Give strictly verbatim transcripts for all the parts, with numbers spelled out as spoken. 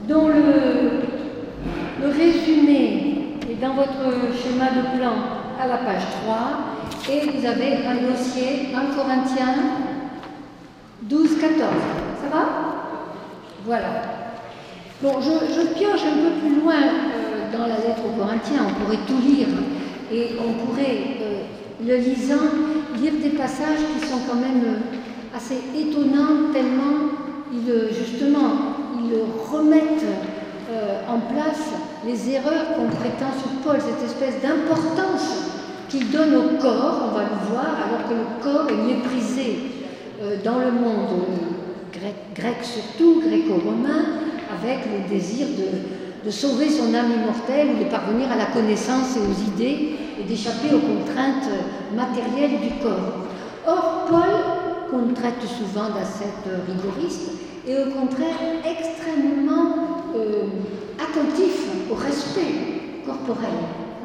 dont le, le résumé est dans votre schéma de plan à la page trois, et vous avez un dossier, un Corinthiens douze quatorze. Ça va? Voilà. Bon, je, je pioche un peu plus loin euh, dans la lettre aux Corinthiens, on pourrait tout lire, et on pourrait, euh, le lisant, lire des passages qui sont quand même euh, assez étonnants, tellement ils, justement, ils remettent euh, en place les erreurs qu'on prétend sur Paul, cette espèce d'importance qu'il donne au corps, on va le voir, alors que le corps est méprisé euh, dans le monde euh, grec, grec surtout, gréco-romain, avec le désir de, de sauver son âme immortelle ou de parvenir à la connaissance et aux idées et d'échapper aux contraintes matérielles du corps. Or, Paul, qu'on traite souvent d'ascète rigoriste, est au contraire extrêmement euh, attentif au respect corporel.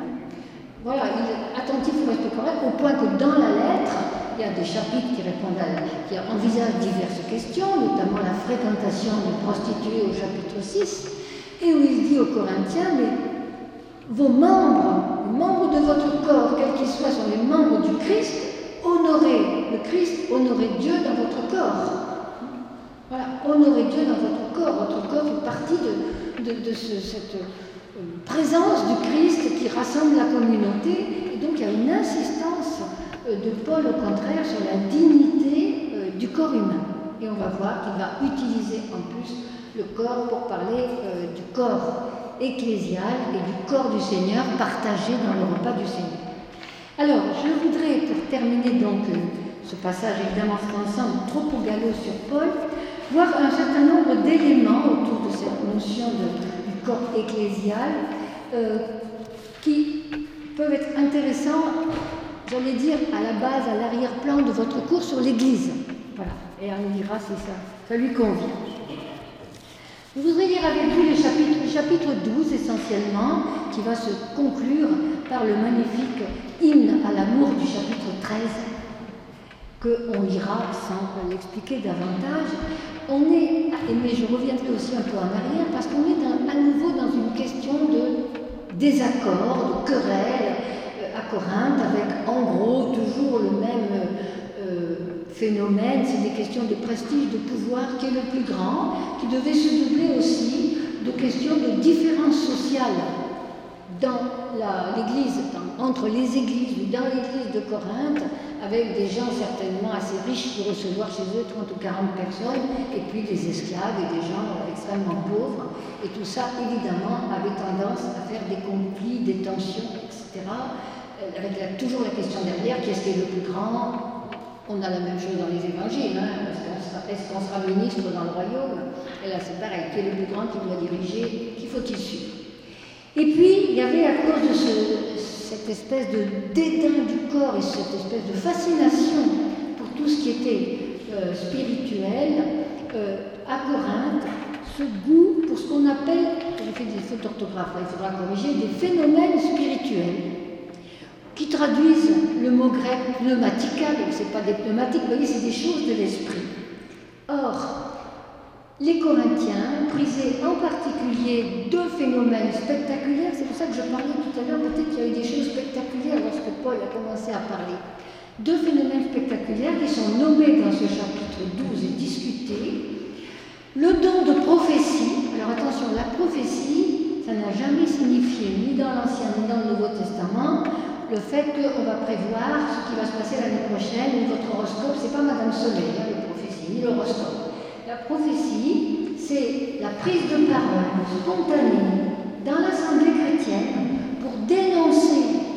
Voilà, il est attentif au respect corporel, au point que dans la lettre, il y a des chapitres qui répondent à, qui envisagent diverses questions, notamment la fréquentation des prostituées au chapitre six, et où il dit aux Corinthiens, mais vos membres, les membres de votre corps, quels qu'ils soient, sont les membres du Christ, honorez le Christ, honorez Dieu dans votre corps. Voilà, honorez Dieu dans votre corps. Votre corps fait partie de, de, de ce, cette euh, présence du Christ qui rassemble la communauté, et donc il y a une insistance de Paul, au contraire, sur la dignité euh, du corps humain. Et on va voir qu'il va utiliser en plus le corps pour parler euh, du corps ecclésial et du corps du Seigneur partagé dans le repas du Seigneur. Alors, je voudrais, pour terminer donc euh, ce passage, évidemment, ensemble, trop au galop sur Paul, voir un certain nombre d'éléments autour de cette notion de, du corps ecclésial euh, qui peuvent être intéressants, j'allais dire, à la base, à l'arrière-plan de votre cours sur l'Église. Voilà, et on dira si ça, ça lui convient. Je voudrais lire avec vous le chapitre, le chapitre douze, essentiellement, qui va se conclure par le magnifique hymne à l'amour du chapitre treize, qu'on lira sans l'expliquer davantage. On est, mais je reviendrai aussi un peu en arrière, parce qu'on est dans, à nouveau dans une question de désaccord, de querelle, à Corinthe, avec en gros toujours le même euh, phénomène, c'est des questions de prestige, de pouvoir qui est le plus grand, qui devait se doubler aussi de questions de différence sociale dans l'Église, entre les églises ou dans l'Église de Corinthe, avec des gens certainement assez riches pour recevoir chez eux trente ou quarante personnes, et puis des esclaves et des gens extrêmement pauvres, et tout ça évidemment avait tendance à faire des conflits, des tensions, et cetera, avec la, toujours la question derrière, qu'est-ce qui est le plus grand? On a la même chose dans les évangiles, hein, est-ce qu'on sera ministre dans le royaume? Et là c'est pareil, qui est le plus grand, qui doit diriger, qui faut-il suivre? Et puis il y avait, à cause de ce, cette espèce de dédain du corps et cette espèce de fascination pour tout ce qui était euh, spirituel, euh, à Corinthe, ce goût pour ce qu'on appelle, j'ai fait des fautes d'orthographe, il faudra corriger, des phénomènes spirituels, qui traduisent le mot grec pneumatica, donc ce n'est pas des pneumatiques, vous voyez, c'est des choses de l'esprit. Or, les Corinthiens prisaient en particulier deux phénomènes spectaculaires, c'est pour ça que je parlais tout à l'heure, peut-être qu'il y a eu des choses spectaculaires lorsque Paul a commencé à parler. Deux phénomènes spectaculaires qui sont nommés dans ce chapitre douze et discutés. Le don de prophétie, alors attention, la prophétie, ça n'a jamais signifié, ni dans l'Ancien ni dans le Nouveau Testament, le fait qu'on va prévoir ce qui va se passer l'année prochaine, ou votre horoscope, c'est pas Madame Soleil, hein, les prophéties, ni l'horoscope. La prophétie, c'est la prise de parole spontanée dans l'assemblée chrétienne pour dénoncer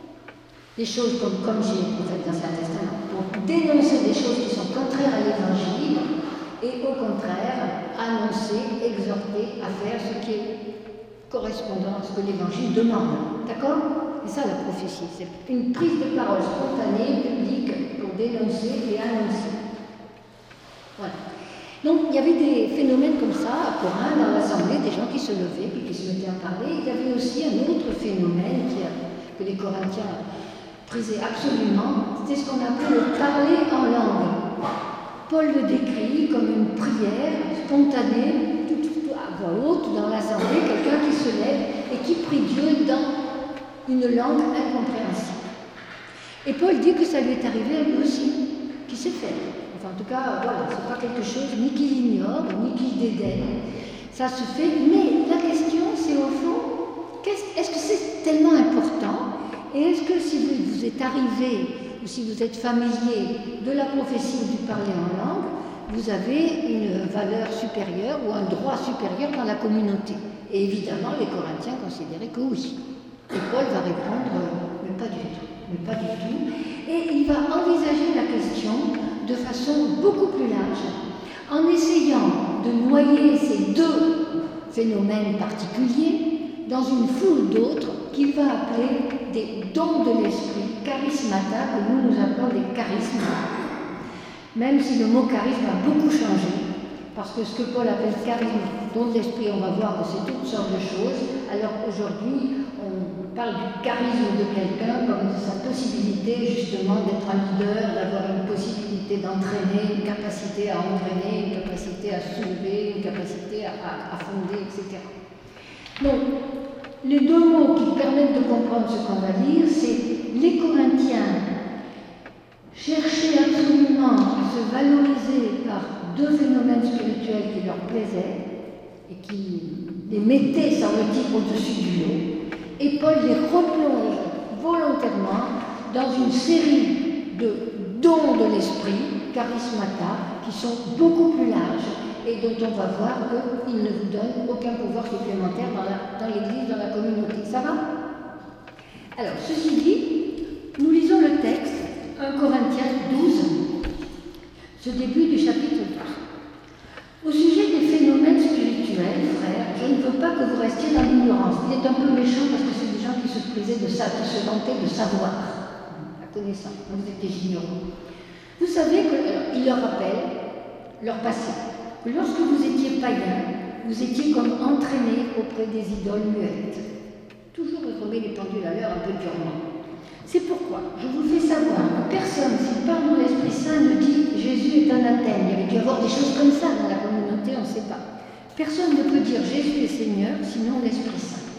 des choses comme, comme j'ai le prophète dans l'Ancien Testament, pour dénoncer des choses qui sont contraires à l'Évangile et au contraire annoncer, exhorter à faire ce qui est correspondant à ce que l'Évangile demande. D'accord ? C'est ça la prophétie, c'est une prise de parole spontanée, publique, pour dénoncer et annoncer. Voilà. Donc il y avait des phénomènes comme ça à Corinthe, dans l'assemblée, des gens qui se levaient et qui se mettaient à parler. Il y avait aussi un autre phénomène qui a, que les Corinthiens prisaient absolument, c'était ce qu'on appelait le parler en langue. Paul le décrit comme une prière spontanée, tout, tout, à voix haute, l'assemblée quelqu'un qui se lève et qui prie Dieu dans une langue incompréhensible. Et Paul dit que ça lui est arrivé à lui aussi, qu'il s'est fait. Enfin, en tout cas, voilà, c'est pas quelque chose ni qu'il ignore, ni qu'il dédaigne. Ça se fait, mais la question, c'est au fond, est-ce que c'est tellement important? Et est-ce que si vous, vous êtes arrivé, ou si vous êtes familier de la prophétie ou du parler en langue, vous avez une valeur supérieure ou un droit supérieur dans la communauté? Et évidemment, les Corinthiens considéraient que oui. Et Paul va répondre, mais pas du tout, mais pas du tout. Et il va envisager la question de façon beaucoup plus large, en essayant de noyer ces deux phénomènes particuliers dans une foule d'autres qu'il va appeler des dons de l'esprit, charismata, que nous nous appelons des charismes. Même si le mot charisme a beaucoup changé, parce que ce que Paul appelle charisme, don de l'esprit, on va voir que c'est toutes sortes de choses, alors qu'aujourd'hui, on parle du charisme de quelqu'un comme de sa possibilité justement d'être un leader, d'avoir une possibilité d'entraîner, une capacité à entraîner, une capacité à soulever, une capacité à, à, à fonder, et cetera. Donc, les deux mots qui permettent de comprendre ce qu'on va lire, c'est les Corinthiens cherchaient absolument à se valoriser par deux phénomènes spirituels qui leur plaisaient et qui les mettaient, semble-t-il, au-dessus du lot. Et Paul les replonge volontairement dans une série de dons de l'esprit, charismata, qui sont beaucoup plus larges et dont on va voir qu'ils ne vous donnent aucun pouvoir supplémentaire dans l'Église, dans, dans la communauté. Ça va? Alors, ceci dit, nous lisons le texte, un Corinthiens douze, ce début du chapitre douze. Au sujet des phénomènes spirituels, frères, je ne veux pas que vous restiez dans l'ignorance. Il est un peu méchant parce que c'est des gens qui se prisaient de ça, qui se vantaient de savoir, la connaissance. Vous êtes des ignorants. Vous savez qu'il leur rappelle leur passé. Que lorsque vous étiez païens, vous étiez comme entraînés auprès des idoles muettes. Toujours remet les pendules à l'heure un peu durement. C'est pourquoi je vous fais savoir que personne, s'il parle dans l'Esprit Saint, ne dit Jésus est anathème. Il y avait dû y avoir des choses comme ça dans la communauté, on ne sait pas. Personne ne peut dire Jésus est Seigneur, sinon l'Esprit Saint.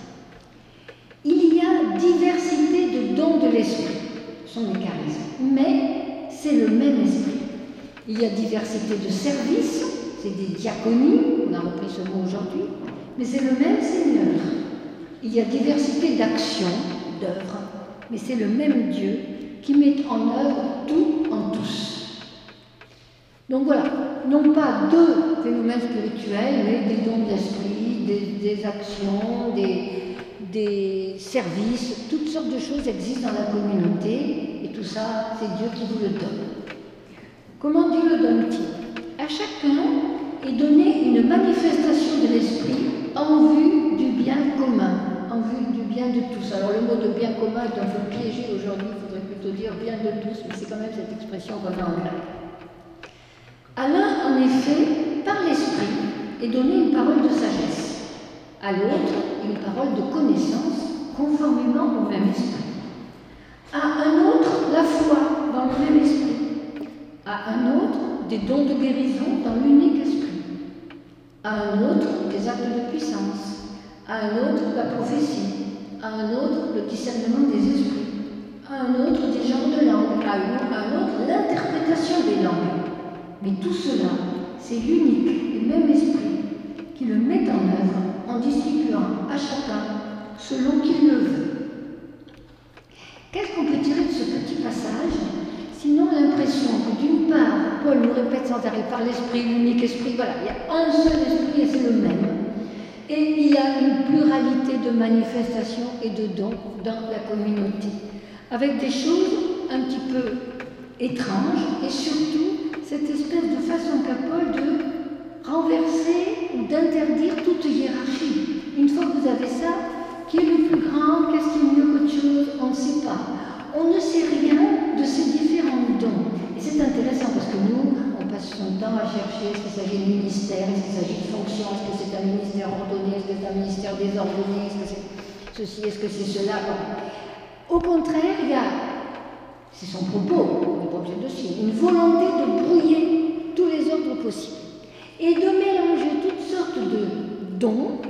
Il y a diversité de dons de l'Esprit, ce sont les charismes, mais c'est le même Esprit. Il y a diversité de services, c'est des diaconies, on a repris ce mot aujourd'hui, mais c'est le même Seigneur. Il y a diversité d'actions, d'œuvres, mais c'est le même Dieu qui met en œuvre tout en tous. Donc voilà, non pas deux phénomènes spirituels, mais des dons de l'esprit, des, des actions, des, des services, toutes sortes de choses existent dans la communauté, et tout ça, c'est Dieu qui vous le donne. Comment Dieu le donne-t-il? À chacun est donnée une manifestation de l'esprit en vue du bien commun, en vue du bien de tous. Alors le mot de bien commun est un peu piégé aujourd'hui, il faudrait plutôt dire bien de tous, mais c'est quand même cette expression qu'on a en grec. À l'un, en effet, par l'esprit, est donnée une parole de sagesse, à l'autre, une parole de connaissance, conformément au même esprit. À un autre, la foi dans le même esprit. À un autre, des dons de guérison dans l'unique esprit. À un autre, des actes de puissance. À un autre, la prophétie. À un autre, le discernement des esprits. À un autre, des genres de langues. À un autre, l'interprétation des langues. Mais tout cela, c'est l'unique et même esprit qui le met en œuvre en distribuant à chacun selon qu'il le veut. Qu'est-ce qu'on peut tirer de ce petit passage? Sinon l'impression que d'une part, Paul nous répète sans arrêt par l'esprit, l'unique esprit, voilà, il y a un seul esprit et c'est le même. Et il y a une pluralité de manifestations et de dons dans la communauté, avec des choses un petit peu étranges et surtout cette espèce de façon qu'a Paul de renverser ou d'interdire toute hiérarchie. Une fois que vous avez ça, qui est le plus grand, qu'est-ce qui est mieux qu'autre chose, on ne sait pas. On ne sait rien de ces différents dons. Et c'est intéressant parce que nous, on passe son temps à chercher est-ce qu'il s'agit de ministère, est-ce qu'il s'agit de fonction, est-ce que c'est un ministère ordonné, est-ce que c'est un ministère désordonné, est-ce que c'est ceci, est-ce que c'est cela. Au contraire, il y a, c'est son propos, on n'est pas obligé de suivre, une volonté de brouiller tous les ordres possibles et de mélanger toutes sortes de dons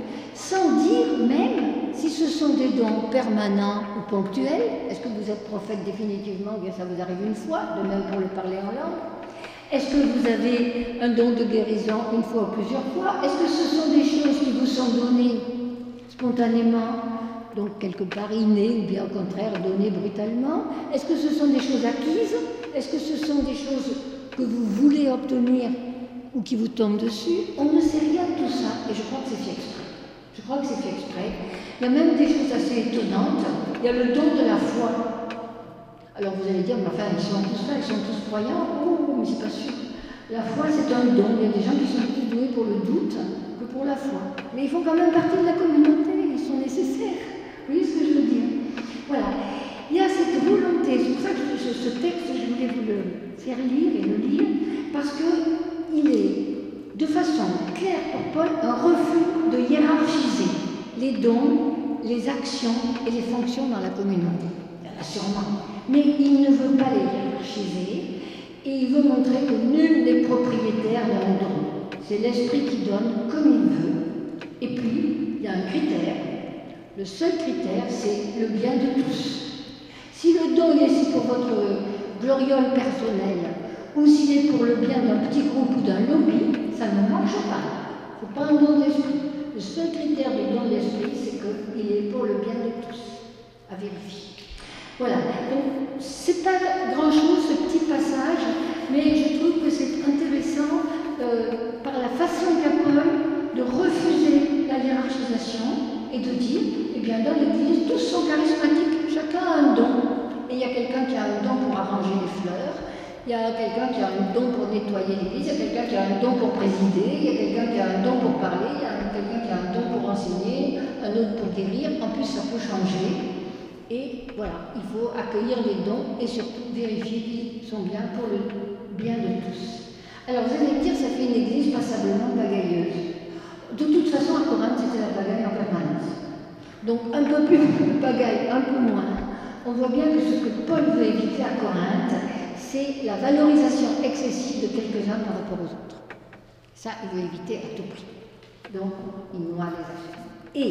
sans dire même si ce sont des dons permanents ou ponctuels. Est-ce que vous êtes prophète définitivement, ou bien ça vous arrive une fois, de même pour le parler en langue? Est-ce que vous avez un don de guérison une fois ou plusieurs fois? Est-ce que ce sont des choses qui vous sont données spontanément, donc quelque part innées, ou bien au contraire données brutalement? Est-ce que ce sont des choses acquises? Est-ce que ce sont des choses que vous voulez obtenir ou qui vous tombent dessus? On ne sait rien de tout ça, et je crois que c'est fait exprès. Je crois que c'est fait exprès. Il y a même des choses assez étonnantes. Il y a le don de la foi. Alors vous allez dire, mais enfin, ils sont tous là, ils sont tous croyants. Oh, mais c'est pas sûr. La foi, c'est un don. Il y a des gens qui sont plus doués pour le doute que pour la foi. Mais ils font quand même partie de la communauté. Ils sont nécessaires. Vous voyez ce que je veux dire? Voilà. Il y a cette volonté. C'est pour ça que je, ce texte, je voulais vous le faire lire et le lire, parce qu'il est, de façon claire pour Paul, un refus de hiérarchiser les dons, les actions et les fonctions dans la communauté. Il y en a sûrement. Mais il ne veut pas les hiérarchiser et il veut montrer que nul n'est propriétaire d'un don. C'est l'esprit qui donne comme il veut. Et puis, il y a un critère. Le seul critère, c'est le bien de tous. Si le don est ici pour votre gloriole personnelle, ou s'il est pour le bien d'un petit groupe ou d'un lobby, ça ne marche pas. Ce n'est pas un don d'esprit. Le seul critère du don d'esprit, c'est qu'il est pour le bien de tous, à vérifier. Voilà, donc c'est pas grand-chose ce petit passage, mais je trouve que c'est intéressant euh, par la façon qu'a Paul de refuser la hiérarchisation et de dire, eh bien dans l'Église, tous sont charismatiques, chacun a un don. Et il y a quelqu'un qui a un don pour arranger les fleurs, il y a quelqu'un qui a un don pour nettoyer l'Église, il y a quelqu'un qui a un don pour présider, il y a quelqu'un qui a un don pour parler, il y a quelqu'un qui a un don pour enseigner, un autre pour guérir, en plus ça peut changer. Et voilà, il faut accueillir les dons et surtout vérifier qu'ils sont bien pour le bien de tous. Alors vous allez me dire, ça fait une église passablement bagailleuse. De toute façon, à Corinthe, c'était la bagaille en permanence. Donc un peu plus de bagaille, un peu moins. On voit bien que ce que Paul veut éviter à Corinthe, c'est la valorisation excessive de quelques-uns par rapport aux autres. Ça, il veut éviter à tout prix. Donc, il noie les affaires.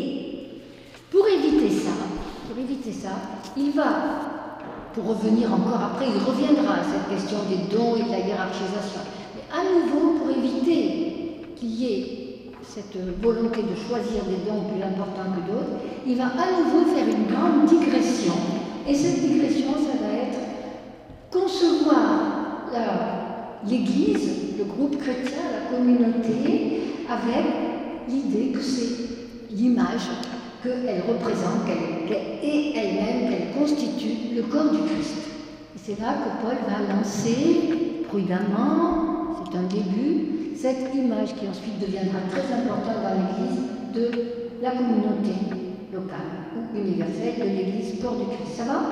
Et pour éviter ça, Pour éviter ça, il va, pour revenir encore après, il reviendra à cette question des dons et de la hiérarchisation. Mais à nouveau, pour éviter qu'il y ait cette volonté de choisir des dons plus importants que d'autres, il va à nouveau faire une grande digression. Et cette digression, ça va être concevoir l'Église, le groupe chrétien, la communauté, avec l'idée que c'est l'image qu'elle représente, qu'elle est elle-même, qu'elle constitue le corps du Christ. Et c'est là que Paul va lancer prudemment, c'est un début, cette image qui ensuite deviendra très importante dans l'Église de la communauté locale ou universelle de l'Église, corps du Christ. Ça va?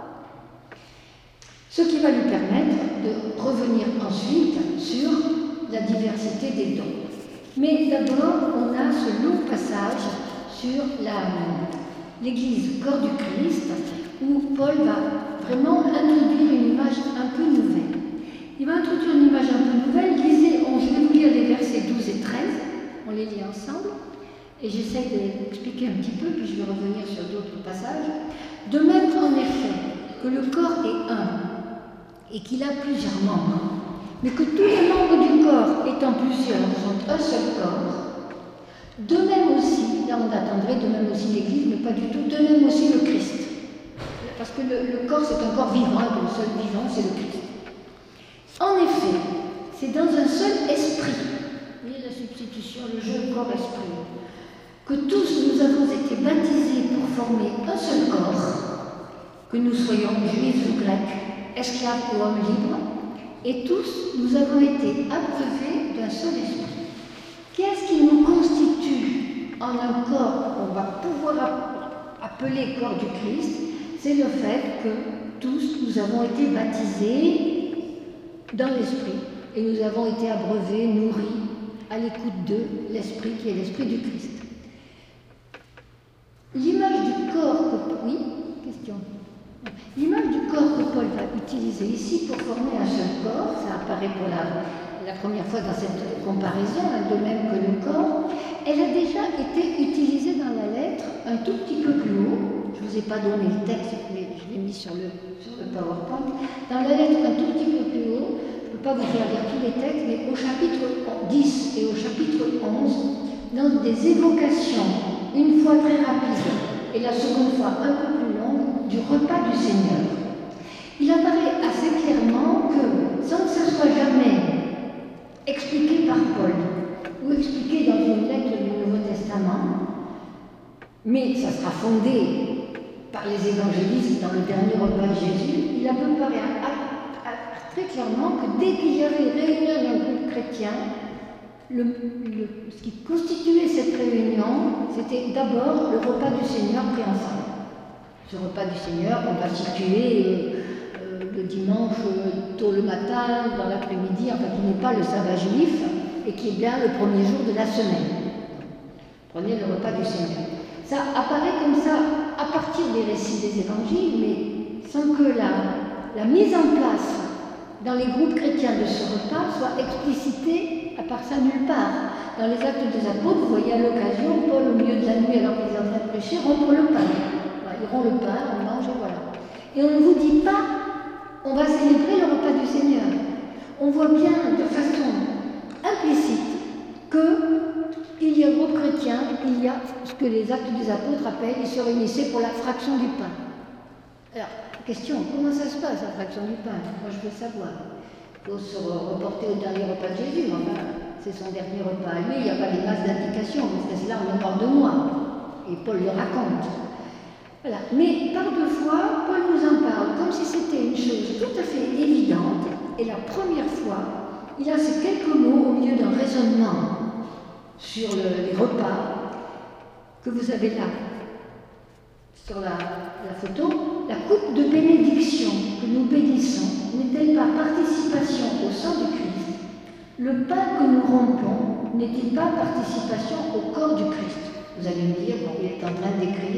Ce qui va lui permettre de revenir ensuite sur la diversité des dons. Mais d'abord, on a ce long passage sur l'Église, corps du Christ, où Paul va vraiment introduire une image un peu nouvelle. Il va introduire une image un peu nouvelle. Lisez, on, je vais vous lire les versets douze et treize, on les lit ensemble, et j'essaie d'expliquer un petit peu, puis je vais revenir sur d'autres passages. De même en effet que le corps est un, et qu'il a plusieurs membres, mais que tous les membres du corps étant plusieurs sont un seul corps, de même aussi, là on attendrait de même aussi l'Église, mais pas du tout, de même aussi le Christ. Parce que le, le corps c'est un corps vivant, et le seul vivant c'est le Christ. En effet, c'est dans un seul esprit, vous voyez la substitution, le jeu corps-esprit, que tous nous avons été baptisés pour former un seul corps, que nous soyons juifs ou grecs, esclaves ou hommes libres, et tous nous avons été abreuvés d'un seul esprit. Qu'est-ce qui nous constitue en un corps qu'on va pouvoir appeler corps du Christ? C'est le fait que tous nous avons été baptisés dans l'esprit et nous avons été abreuvés, nourris à l'écoute de l'esprit qui est l'esprit du Christ. L'image du corps que... Oui, question. L'image du corps que Paul va utiliser ici pour former un seul corps, ça apparaît pour la, la première fois dans cette comparaison, hein, de même que le corps, elle a déjà été utilisée dans un tout petit peu plus haut, je ne vous ai pas donné le texte, mais je l'ai mis sur le, sur le PowerPoint, dans la lettre un tout petit peu plus haut, je ne peux pas vous faire lire tous les textes, mais au chapitre dix et au chapitre onze, dans des évocations, une fois très rapide et la seconde fois un peu plus longue, du repas du Seigneur. Il apparaît assez clairement que, sans que ce soit jamais expliqué par Paul, ou expliqué dans une lettre du Nouveau Testament, mais ça sera fondé par les évangélistes dans le dernier repas de Jésus, il apparaît à, à, à, très clairement que dès qu'il y avait réunion d'un groupe chrétien, le, le, ce qui constituait cette réunion, c'était d'abord le repas du Seigneur pris ensemble. Ce repas du Seigneur, on va situer euh, le dimanche euh, tôt le matin, dans l'après-midi, enfin qui n'est pas le sabbat juif, et qui est bien le premier jour de la semaine. Prenez le repas du Seigneur. Ça apparaît comme ça à partir des récits des évangiles, mais sans que la, la mise en place dans les groupes chrétiens de ce repas soit explicitée, à part ça nulle part. Dans les Actes des Apôtres, vous voyez à l'occasion, Paul au milieu de la nuit, alors qu'ils sont en train de prêcher, rompre le pain. Voilà, ils rompent le pain, on mange et voilà. Et on ne vous dit pas, on va célébrer le repas du Seigneur. On voit bien de façon implicite qu'il y a un groupe chrétien, il y a ce que les Actes des Apôtres appellent, ils se réunissaient pour la fraction du pain. Alors, question, comment ça se passe la fraction du pain? Moi je veux savoir. Il faut se reporter au dernier repas de Jésus, enfin, c'est son dernier repas à lui, il n'y a pas des masses d'indications, parce que c'est là en mémoire de moi. Et Paul le raconte. Voilà. Mais par deux fois, Paul nous en parle comme si c'était une chose tout à fait évidente, et la première fois, il a ces quelques mots au milieu d'un raisonnement sur le, les repas que vous avez là, sur la, la photo. La coupe de bénédiction que nous bénissons n'est-elle pas participation au sang du Christ? Le pain que nous rompons n'est-il pas participation au corps du Christ? Vous allez me dire, bon, il est en train d'écrire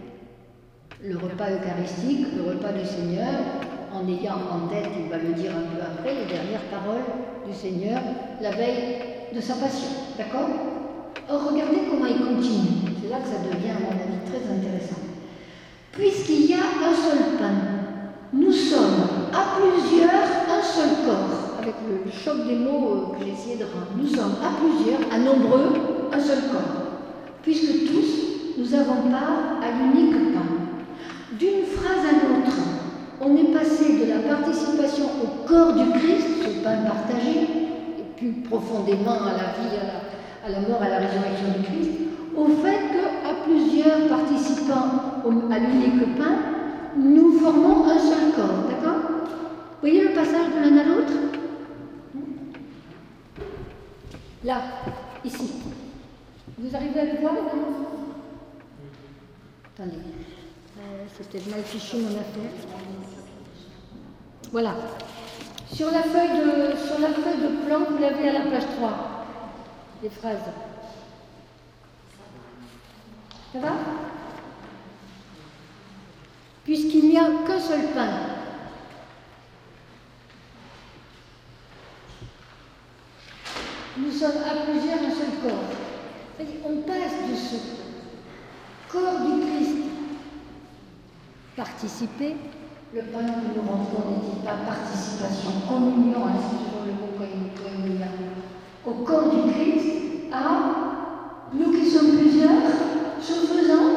le repas eucharistique, le repas du Seigneur, en ayant en tête, il va le dire un peu après, les dernières paroles du Seigneur, la veille de sa passion. D'accord? Or, regardez comment il continue. C'est là que ça devient, à mon avis, très intéressant. Puisqu'il y a un seul pain, nous sommes à plusieurs un seul corps. Avec le choc des mots que j'ai essayé de rendre. Nous sommes à plusieurs, à nombreux, un seul corps. Puisque tous, nous avons part à l'unique pain. D'une phrase à l'autre, on est passé de la participation au corps du Christ, ce pain partagé, et plus profondément à la vie, à la, à la mort, à la résurrection du Christ, au fait qu'à plusieurs participants au, à l'unique pain, nous formons un seul corps, d'accord? Vous voyez le passage de l'un à l'autre? Là, ici. Vous arrivez à le voir? Attendez. Euh, C'était mal fichu mon affaire. Voilà. Sur la feuille de, sur la feuille de plan, vous l'avez à la page trois. Les phrases. Ça va? Puisqu'il n'y a qu'un seul pain. Nous sommes à plusieurs un seul corps. C'est-à-dire, on passe de ce corps du Christ participer, le pain que nous rentrons n'est-il pas participation, communion, ainsi toujours le mot communion, au corps du Christ, à nous qui sommes plusieurs, ce faisant,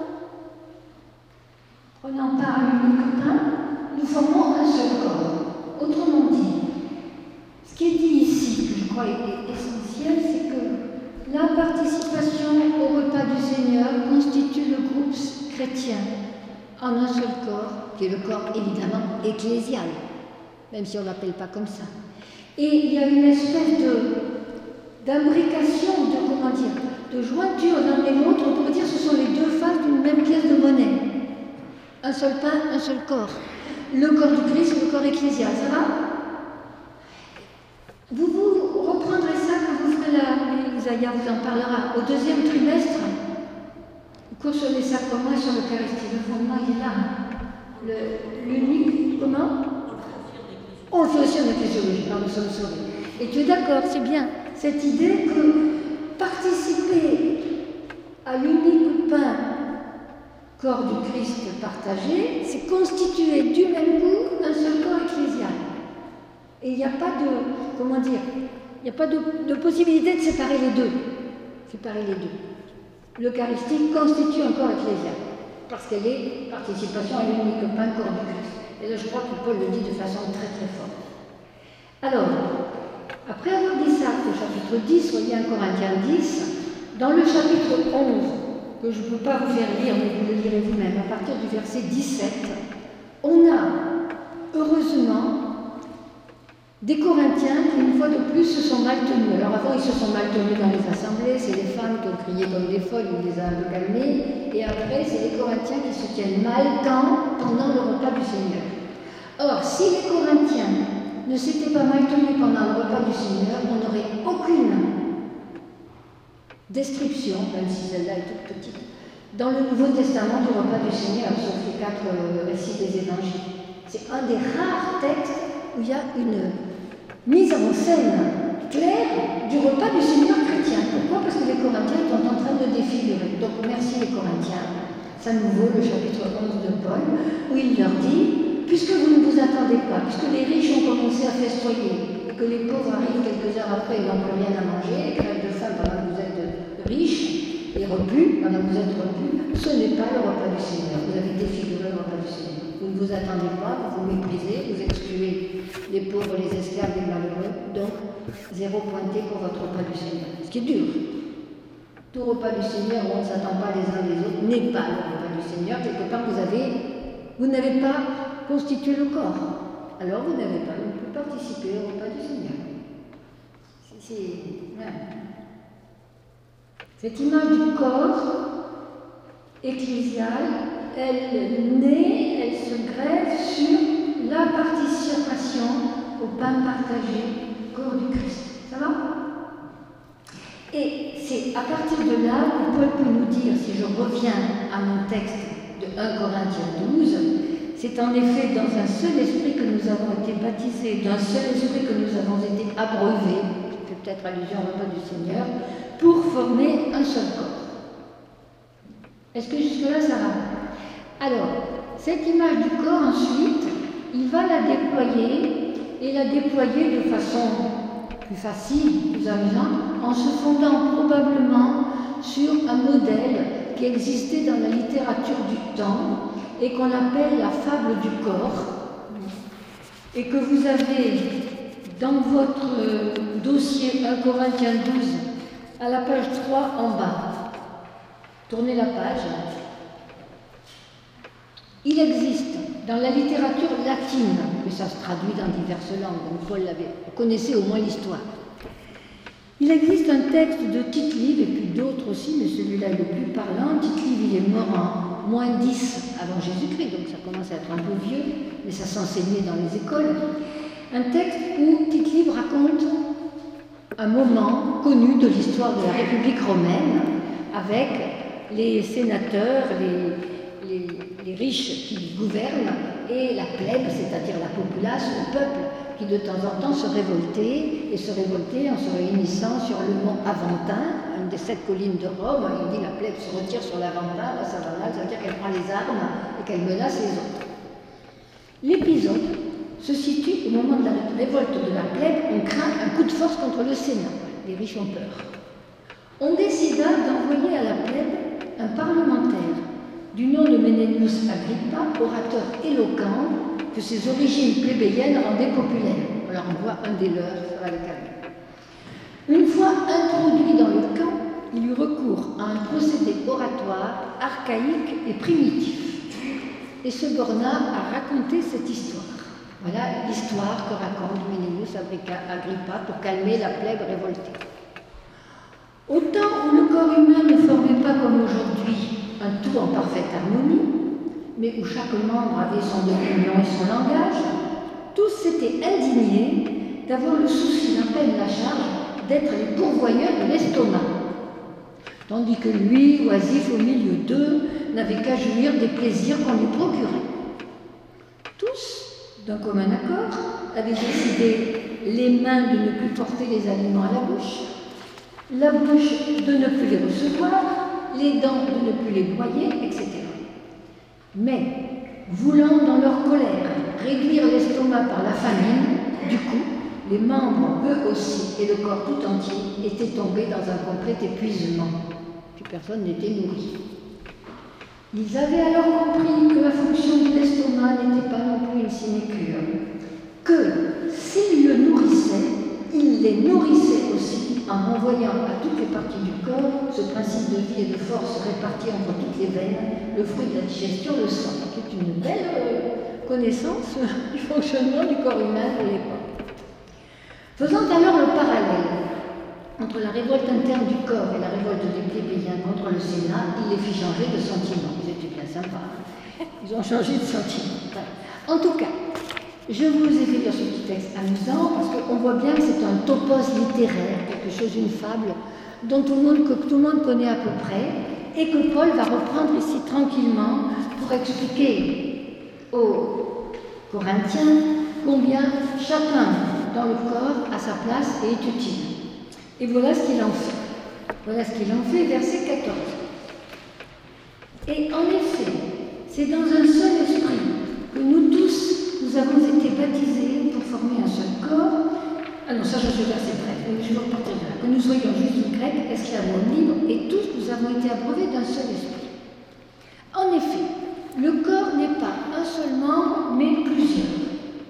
prenant part à l'unique pain, nous formons un seul corps. Autrement dit, ce qui est dit ici, que je crois est essentiel, c'est que la participation au repas du Seigneur constitue le groupe chrétien en un seul corps, qui est le corps évidemment ecclésial, même si on ne l'appelle pas comme ça. Et il y a une espèce de, d'imbrication, de, comment dire, de jointure l'un et l'autre, on pourrait dire que ce sont les deux faces d'une même pièce de monnaie. Un seul pain, un seul corps. Le corps du Christ, le corps ecclésial, ça va? Vous vous reprendrez ça quand vous ferez la... Isaïe vous en parlera, au deuxième trimestre, au cours sur les sacrements et sur l'Eucharistie. Le fondement, il est là. Le, l'unique, comment? On le fait aussi en ecclésiologie, nous sommes sauvés. Et tu es d'accord, c'est bien, cette idée que participer à l'unique pain corps du Christ partagé, c'est constituer du même coup un seul corps ecclésial. Et il n'y a pas de, comment dire, il n'y a pas de, de possibilité de séparer les deux. Séparer les deux. L'Eucharistie constitue un corps ecclésial, parce qu'elle est participation à l'unique pain, corps du Christ. Et là, je crois que Paul le dit de façon très très forte. Alors, après avoir dit ça au chapitre dix, voyez un Corinthiens dix, dans le chapitre onze, que je ne peux pas vous faire lire, mais vous le lirez vous-même, à partir du verset dix-sept, on a, heureusement, des Corinthiens qui, une fois de plus, se sont mal tenus. Alors avant, ils se sont mal tenus dans les assemblées, c'est les femmes qui ont crié comme des folles, il les a un peu calmés, et après, c'est les Corinthiens qui se tiennent mal quand, pendant le repas du Seigneur. Or, si les Corinthiens ne s'étaient pas mal tenus pendant le repas du Seigneur, on n'aurait aucune description, même si celle-là est toute petite, dans le Nouveau Testament du repas du Seigneur, sauf les quatre euh, récits des évangiles. C'est un des rares textes où il y a une mise en scène claire du repas du Seigneur chrétien. Pourquoi? Parce que les Corinthiens sont en train de défigurer. Donc merci les Corinthiens. Ça nous vaut le chapitre onze de Paul, où il leur dit, puisque vous ne vous attendez pas, puisque les riches ont commencé à festoyer, et que les pauvres arrivent quelques heures après et n'ont plus rien à manger, et crèvent de faim pendant que vous êtes riches et repus, pendant que vous êtes repus, ce n'est pas le repas du Seigneur. Vous avez défiguré le repas du Seigneur. Vous ne vous attendez pas, vous vous méprisez, vous excluez les pauvres, les esclaves, les malheureux, donc zéro pointé pour votre repas du Seigneur. Ce qui est dur. Tout repas du Seigneur où on ne s'attend pas les uns les autres n'est pas le repas du Seigneur. Quelque part, vous avez, vous n'avez pas constitué le corps. Alors vous n'avez pas non plus participé au repas du Seigneur. C'est, ouais. Cette image du corps ecclésial, elle naît, elle se greffe sur la participation au pain partagé, corps du Christ. Ça va? Et c'est à partir de là que Paul peut nous dire, si je reviens à mon texte de un Corinthiens douze, c'est en effet dans un seul esprit que nous avons été baptisés, d'un seul esprit que nous avons été abreuvés, je fais peut-être allusion au repas du Seigneur, pour former un seul corps. Est-ce que jusque-là ça va? Alors, cette image du corps ensuite, il va la déployer, et la déployer de façon plus facile, plus amusante, en se fondant probablement sur un modèle qui existait dans la littérature du temps et qu'on appelle la fable du corps, et que vous avez dans votre dossier un Corinthiens douze à la page trois en bas. Tournez la page. Il existe dans la littérature latine, mais ça se traduit dans diverses langues, donc Paul l'avait, vous connaissez au moins l'histoire. Il existe un texte de Tite-Live, et puis d'autres aussi, mais celui-là est le plus parlant. Tite-Live, il est mort en moins dix avant Jésus-Christ, donc ça commence à être un peu vieux, mais ça s'enseignait dans les écoles. Un texte où Tite-Live raconte un moment connu de l'histoire de la République romaine, avec les sénateurs, les, les, les riches qui gouvernent, et la plèbe, c'est-à-dire la populace, le peuple, qui de temps en temps se révoltait, et se révoltait en se réunissant sur le mont Aventin, une des sept collines de Rome. Il dit la plèbe se retire sur l'Aventin, là ça va mal, ça veut dire qu'elle prend les armes et qu'elle menace les autres. L'épisode se situe au moment de la révolte de la plèbe. On craint un coup de force contre le Sénat, les riches ont peur. On décida d'envoyer à la plèbe un parlementaire du nom de Menenius Agrippa, orateur éloquent, que ses origines plébéiennes rendaient populaire. On leur envoie un des leurs, ça va le calmer. Une fois introduit dans le camp, il eut recours à un procédé oratoire archaïque et primitif, et se borna à raconter cette histoire. Voilà l'histoire que raconte Menenius Agrippa pour calmer la plèbe révoltée. Au temps où le corps humain ne formait pas comme aujourd'hui un tout en parfaite harmonie, mais où chaque membre avait son opinion et son langage, tous s'étaient indignés d'avoir le souci, la peine, la charge d'être les pourvoyeurs de l'estomac, tandis que lui, oisif au milieu d'eux, n'avait qu'à jouir des plaisirs qu'on lui procurait. Tous, d'un commun accord, avaient décidé les mains de ne plus porter les aliments à la bouche, la bouche de ne plus les recevoir, les dents de ne plus les broyer, et cetera. Mais, voulant dans leur colère réduire l'estomac par la famine, du coup, les membres, eux aussi, et le corps tout entier, étaient tombés dans un complet épuisement. Plus personne n'était nourri. Ils avaient alors compris que la fonction de l'estomac n'était pas non plus une sinécure, que s'ils le nourrissaient, ils les nourrissaient aussi en renvoyant à toutes les parties du corps ce principe de vie et de force réparti entre toutes les veines, le fruit de la digestion, le sang, qui est une belle euh, connaissance du fonctionnement du corps humain de l'époque. Faisant alors le parallèle entre la révolte interne du corps et la révolte des plébéiens contre le Sénat, il les fit changer de sentiment. Ils étaient bien sympas. Ils ont changé de sentiment. En tout cas, je vous ai fait lire ce petit texte amusant parce qu'on voit bien que c'est un topos littéraire, quelque chose, une fable, dont tout le monde, que tout le monde connaît à peu près, et que Paul va reprendre ici tranquillement pour expliquer aux Corinthiens combien chacun dans le corps a sa place et est utile. Et voilà ce qu'il en fait. Voilà ce qu'il en fait, verset quatorze. Et en effet, c'est dans un seul esprit que nous tous, nous avons été baptisés pour former un seul corps. Ah non, ça je suis verset treize, mais je vais repartir de là. Que nous soyons juifs ou grecs, esclaves ou libres, et tous nous avons été abreuvés d'un seul esprit. En effet, le corps n'est pas un seul membre, mais plusieurs.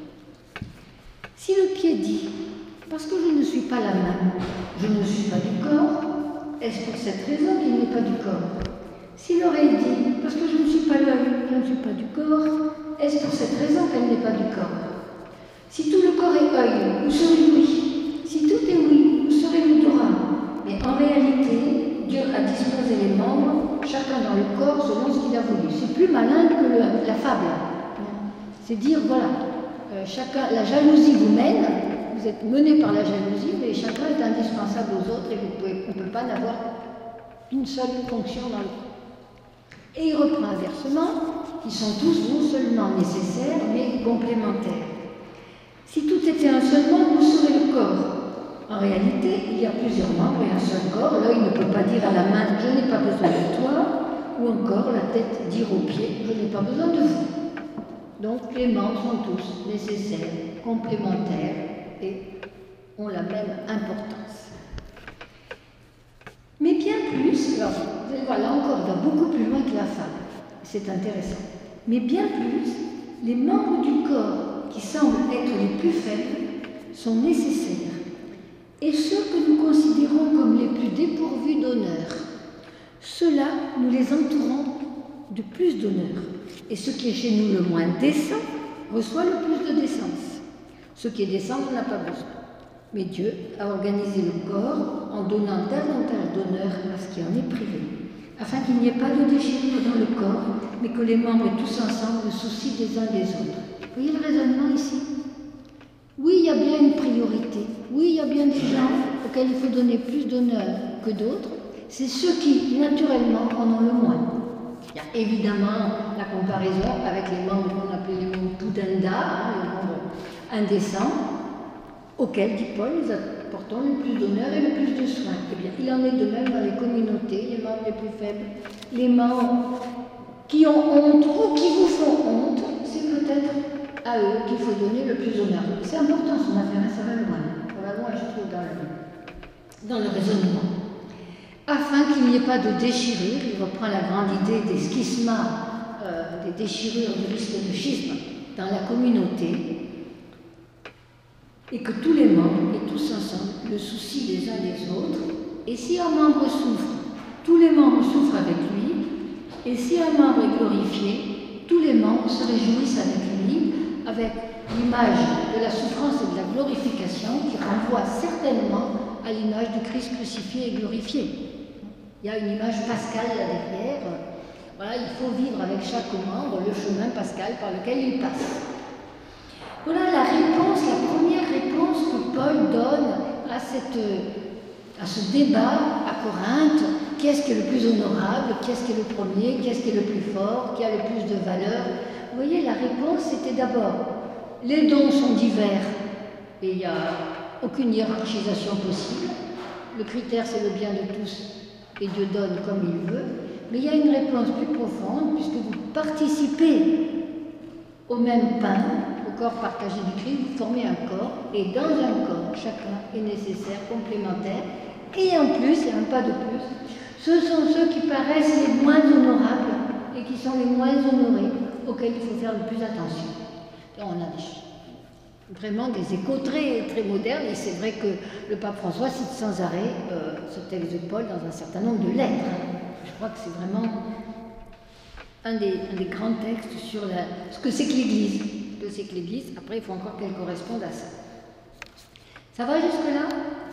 Si le pied dit « parce que je ne suis pas la main, je ne suis pas du corps », est-ce pour cette raison qu'il n'est pas du corps? Si l'oreille dit « parce que je ne suis pas l'œil, je ne suis pas du corps », est-ce pour cette raison qu'elle n'est pas du corps? Si tout le corps est œil, où serait oui? Si tout est oui, où serait l'odorat? Mais en réalité, Dieu a disposé les membres, chacun dans le corps selon ce qu'il a voulu. C'est plus malin que le, la fable. C'est dire, voilà, euh, chacun, la jalousie vous mène, vous êtes mené par la jalousie, mais chacun est indispensable aux autres et vous pouvez, on ne peut pas n'avoir une seule fonction dans le corps. Et il reprend inversement, qui sont tous non seulement nécessaires, mais complémentaires. Si tout était un seul membre, où serait le corps? En réalité, il y a plusieurs membres et un seul corps. L'œil ne peut pas dire à la main « je n'ai pas besoin de toi », ou encore la tête dire aux pieds « je n'ai pas besoin de vous ». Donc les membres sont tous nécessaires, complémentaires et ont la même importance. Mais bien plus, alors vous allez voir, là encore, il va beaucoup plus loin que la femme. C'est intéressant. Mais bien plus, les membres du corps qui semblent être les plus faibles sont nécessaires. Et ceux que nous considérons comme les plus dépourvus d'honneur, ceux-là, nous les entourons de plus d'honneur. Et ce qui est chez nous le moins décent reçoit le plus de décence. Ce qui est décent, on n'a pas besoin. Mais Dieu a organisé le corps en donnant davantage d'honneur à ce qui en est privé, afin qu'il n'y ait pas de déchirure dans le corps, mais que les membres aient tous ensemble le souci des uns des autres. Vous voyez le raisonnement ici? Oui, il y a bien une priorité. Oui, il y a bien des gens auxquels il faut donner plus d'honneur que d'autres. C'est ceux qui, naturellement, en ont le moins. Il y a évidemment la comparaison avec les membres qu'on appelle les membres pudenda, hein, les membres indécents, auxquels, dit Paul, nous apportons le plus d'honneur et le plus de soin. Eh bien, il en est de même dans les communautés, les membres les plus faibles, les membres qui ont honte ou qui vous font honte, c'est peut-être à eux qu'il faut donner le plus d'honneur. C'est important son affaire, ça va loin. Ça va loin, je trouve, dans le, dans le raisonnement. Afin qu'il n'y ait pas de déchirure, il reprend la grande idée des schismas, euh, des déchirures, du risque de schisme dans la communauté, et que tous les membres aient tous ensemble le souci des uns des autres. Et si un membre souffre, tous les membres souffrent avec lui. Et si un membre est glorifié, tous les membres se réjouissent avec lui, avec l'image de la souffrance et de la glorification qui renvoie certainement à l'image du Christ crucifié et glorifié. Il y a une image pascale là derrière. Voilà, il faut vivre avec chaque membre le chemin pascal par lequel il passe. Voilà la réponse, la première réponse que Paul donne à, cette, à ce débat à Corinthe. Qui est-ce qui est le plus honorable? Qui est-ce qui est le premier? Qui est-ce qui est le plus fort? Qui a le plus de valeur? Vous voyez, la réponse c'était d'abord, les dons sont divers et il n'y a aucune hiérarchisation possible. Le critère c'est le bien de tous et Dieu donne comme il veut. Mais il y a une réponse plus profonde, puisque vous participez au même pain, au corps partagé du Christ, vous formez un corps, et dans un corps, chacun est nécessaire, complémentaire, et en plus, il y a un pas de plus, ce sont ceux qui paraissent les moins honorables et qui sont les moins honorés, auxquels il faut faire le plus attention. Et on a des, vraiment des échos très, très modernes, et c'est vrai que le pape François cite sans arrêt euh, ce texte de Paul dans un certain nombre de lettres. Je crois que c'est vraiment un des, un des grands textes sur la, ce que c'est que l'Église. Ce que c'est que l'Église, après il faut encore qu'elle corresponde à ça. Ça va jusque-là?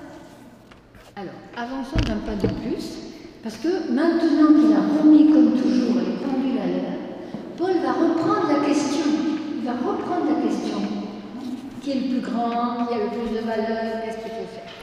Alors, avançons d'un pas de plus, parce que maintenant qu'il a remis comme toujours les pendules à l'heure, Paul va reprendre la question. Il va reprendre la question. Qui est le plus grand? Qui a le plus de valeur? Qu'est-ce qu'il faut faire?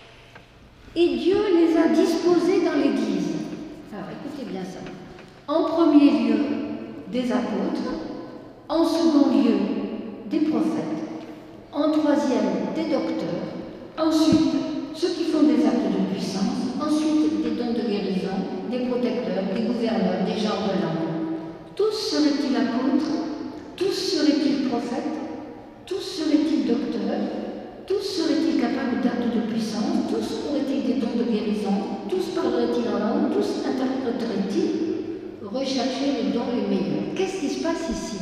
Et Dieu les a disposés dans l'Église. Alors, écoutez bien ça. En premier lieu, des apôtres. En second lieu, des prophètes. En troisième, des docteurs. Ensuite, ceux qui font des actes de puissance. Ensuite, des dons de guérison, des protecteurs, des gouverneurs, des gens de l'âme. Tous seraient-ils apôtres? Tous seraient-ils prophètes? Tous seraient-ils docteurs? Tous seraient-ils capables d'actes de puissance? Tous auraient-ils des dons de guérison? Tous parleraient-ils en langue? Tous interpréteraient-ils? Recherchez les dons les meilleurs. Qu'est-ce qui se passe ici?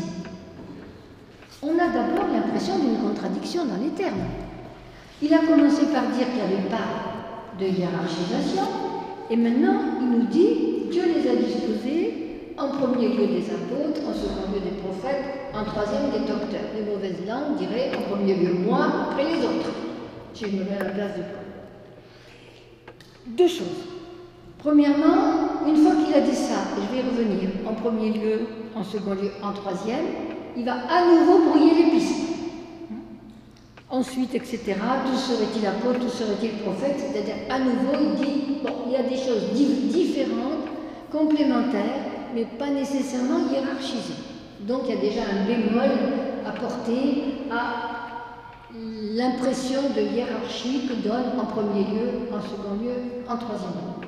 On a d'abord l'impression d'une contradiction dans les termes. Il a commencé par dire qu'il n'y avait pas de hiérarchisation, et maintenant il nous dit Dieu les a disposés en premier lieu des apôtres, en second lieu des prophètes, en troisième des docteurs. Les mauvaises langues diraient en premier lieu moi, après les autres. Si je me mets à la place de Paul. Deux choses. Premièrement, une fois qu'il a dit ça, et je vais y revenir, en premier lieu, en second lieu, en troisième, il va à nouveau brouiller les pistes. Ensuite, et cetera, tous seraient-ils apôtres, tous seraient-ils prophètes, c'est-à-dire à nouveau, il dit, bon, il y a des choses différentes, complémentaires, mais pas nécessairement hiérarchisées. Donc il y a déjà un bémol apporté à l'impression de hiérarchie que donne en premier lieu, en second lieu, en troisième lieu.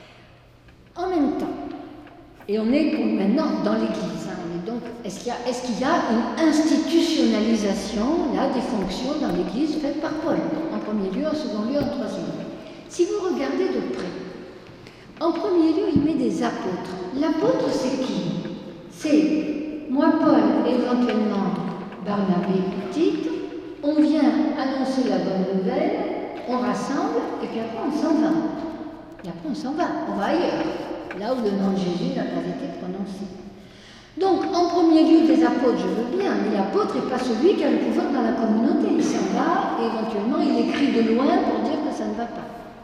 En même temps, et on est maintenant dans l'Église, hein, on est donc, est-ce qu'il y a, est-ce qu'il y a une institutionnalisation là, des fonctions dans l'Église faites par Paul, en premier lieu, en second lieu, en troisième lieu? Si vous regardez de près, en premier lieu, il met des apôtres. L'apôtre, c'est qui? C'est moi, Paul, éventuellement Barnabé ou Tite, on vient annoncer la bonne nouvelle, on rassemble, et puis après on s'en va. Et après on s'en va, on va ailleurs, là où le nom de Jésus n'a pas été prononcé. Donc, en premier lieu des apôtres, je veux bien, mais l'apôtre n'est pas celui qui a le pouvoir dans la communauté. Il s'en va, et éventuellement il écrit de loin pour dire que ça ne va pas.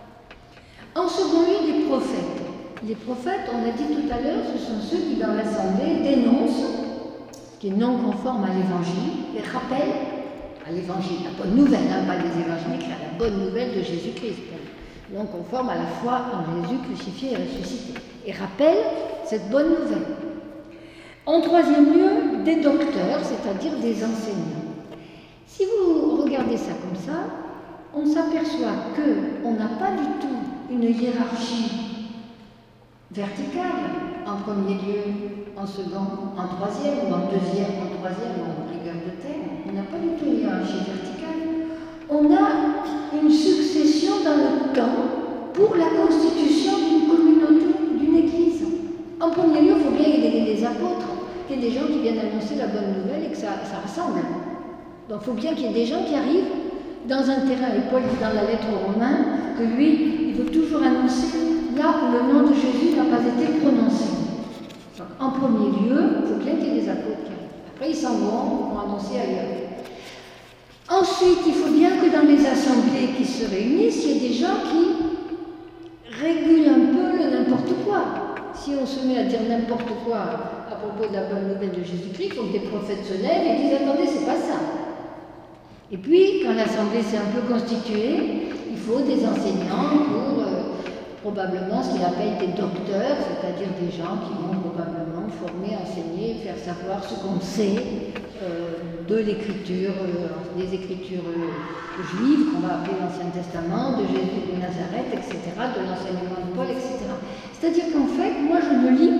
En second lieu, des prophètes. Les prophètes, on l'a dit tout à l'heure, ce sont ceux qui dans l'Assemblée dénoncent ce qui est non conforme à l'Évangile, et rappellent à l'Évangile, la bonne nouvelle, hein, pas les évangéliques, la bonne nouvelle de Jésus-Christ, non conforme à la foi en Jésus crucifié et ressuscité, et rappellent cette bonne nouvelle. En troisième lieu, des docteurs, c'est-à-dire des enseignants. Si vous regardez ça comme ça, on s'aperçoit qu'on n'a pas du tout une hiérarchie verticale, en premier lieu, en second, en troisième, ou en deuxième, en troisième, en rigueur de terme. On n'a pas du tout une hiérarchie verticale. On a une succession dans le temps pour la constitution d'une communauté, d'une église. En premier lieu, il faut bien qu'il y ait des apôtres, qu'il y ait des gens qui viennent annoncer la bonne nouvelle et que ça, ça rassemble. Donc il faut bien qu'il y ait des gens qui arrivent dans un terrain, et Paul dit dans la lettre aux Romains que lui, il veut toujours annoncer là où le nom de Jésus n'a pas été prononcé. Donc, en premier lieu, il faut bien qu'il y ait des apôtres qui arrivent. Après, ils s'en vont, ils vont annoncer ailleurs. Ensuite, il faut bien que dans les assemblées qui se réunissent, il y ait des gens qui régulent un peu le n'importe quoi. Si on se met à dire n'importe quoi à propos de la bonne nouvelle de Jésus-Christ, il faut que des prophètes se lèvent et disent « Attendez, c'est pas ça ». Et puis, quand l'assemblée s'est un peu constituée, il faut des enseignants pour euh, probablement ce qu'il appelle des docteurs, c'est-à-dire des gens qui vont probablement former, enseigner, faire savoir ce qu'on sait euh, de l'écriture, euh, des écritures euh, juives, qu'on va appeler l'Ancien Testament, de Jésus de Nazareth, et cetera, de l'enseignement de Paul, et cetera. C'est-à-dire qu'en fait, moi je ne lis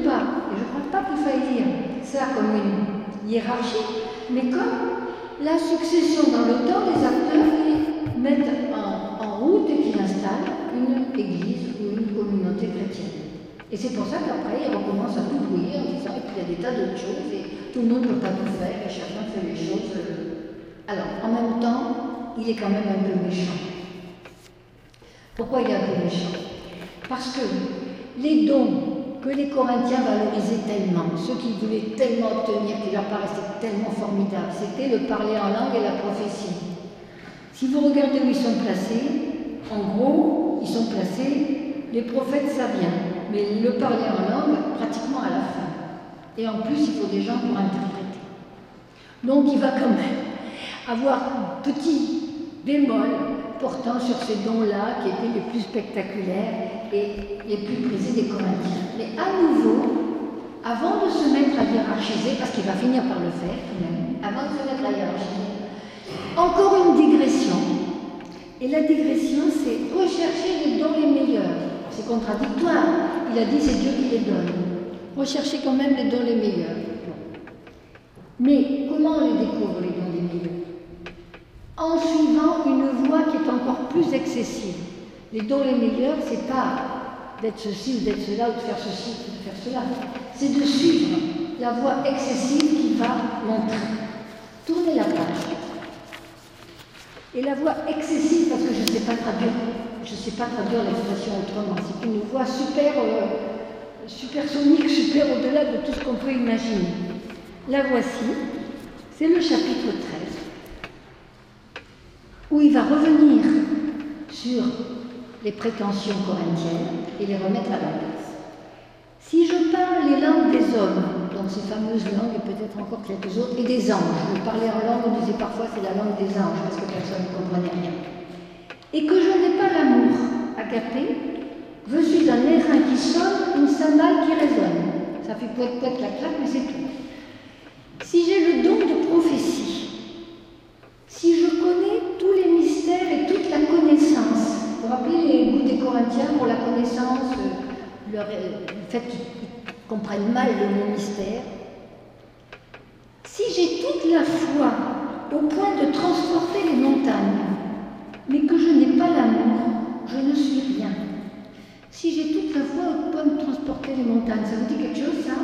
qu'il faille lire ça comme une hiérarchie, mais comme la succession dans le temps des acteurs qui mettent en, en route et qui installent une église ou une communauté chrétienne. Et c'est pour ça qu'après, ils recommencent à tout brouiller en disant qu'il y a des tas d'autres choses et tout le monde ne peut pas tout faire et chacun fait les choses. Alors, en même temps, il est quand même un peu méchant. Pourquoi il est un peu méchant? Parce que les dons que les Corinthiens valorisaient tellement, ceux qu'ils voulaient tellement obtenir, qui leur paraissaient tellement formidables, c'était le parler en langue et la prophétie. Si vous regardez où ils sont placés, en gros, ils sont placés, les prophètes ça vient, mais le parler en langue, pratiquement à la fin. Et en plus, il faut des gens pour interpréter. Donc il va quand même avoir un petit bémol portant sur ces dons-là qui étaient les plus spectaculaires et les plus prisés des Corinthiens. Mais à nouveau, avant de se mettre à hiérarchiser, parce qu'il va finir par le faire quand même, avant de se mettre à hiérarchiser, encore une digression. Et la digression, c'est rechercher les dons les meilleurs. C'est contradictoire. Il a dit c'est Dieu qui les donne. Recherchez quand même les dons les meilleurs. Mais comment on les découvre, les dons les meilleurs? En suivant une voie qui est encore plus excessive. Les dons les meilleurs, c'est pas d'être ceci ou d'être cela, ou de faire ceci ou de faire cela. C'est de suivre la voie excessive qui va montrer. Tournez la page. Et la voie excessive, parce que je ne sais pas traduire, je ne sais pas traduire l'expression autrement, c'est une voie super, euh, supersonique, super au-delà de tout ce qu'on peut imaginer. La voici, c'est le chapitre treize, où il va revenir sur les prétentions corinthiennes et les remettre à la place. Si je parle les langues des hommes, donc ces fameuses langues et peut-être encore quelques autres, et des anges, je parlais en langue, on disait parfois c'est la langue des anges parce que personne ne comprenait rien, et que je n'ai pas l'amour agapé, je suis un airain qui sonne, une cymbale qui résonne. Ça fait poète poète clac clac, mais c'est tout. Si j'ai le don de prophétie, si je connais tous les mystères et toute la connaissance, vous vous rappelez les goûts des Corinthiens pour la connaissance, le, le fait qu'ils comprennent mal le mot mystère, si j'ai toute la foi au point de transporter les montagnes, mais que je n'ai pas l'amour, je ne suis rien. Si j'ai toute la foi au point de transporter les montagnes, ça vous dit quelque chose, ça?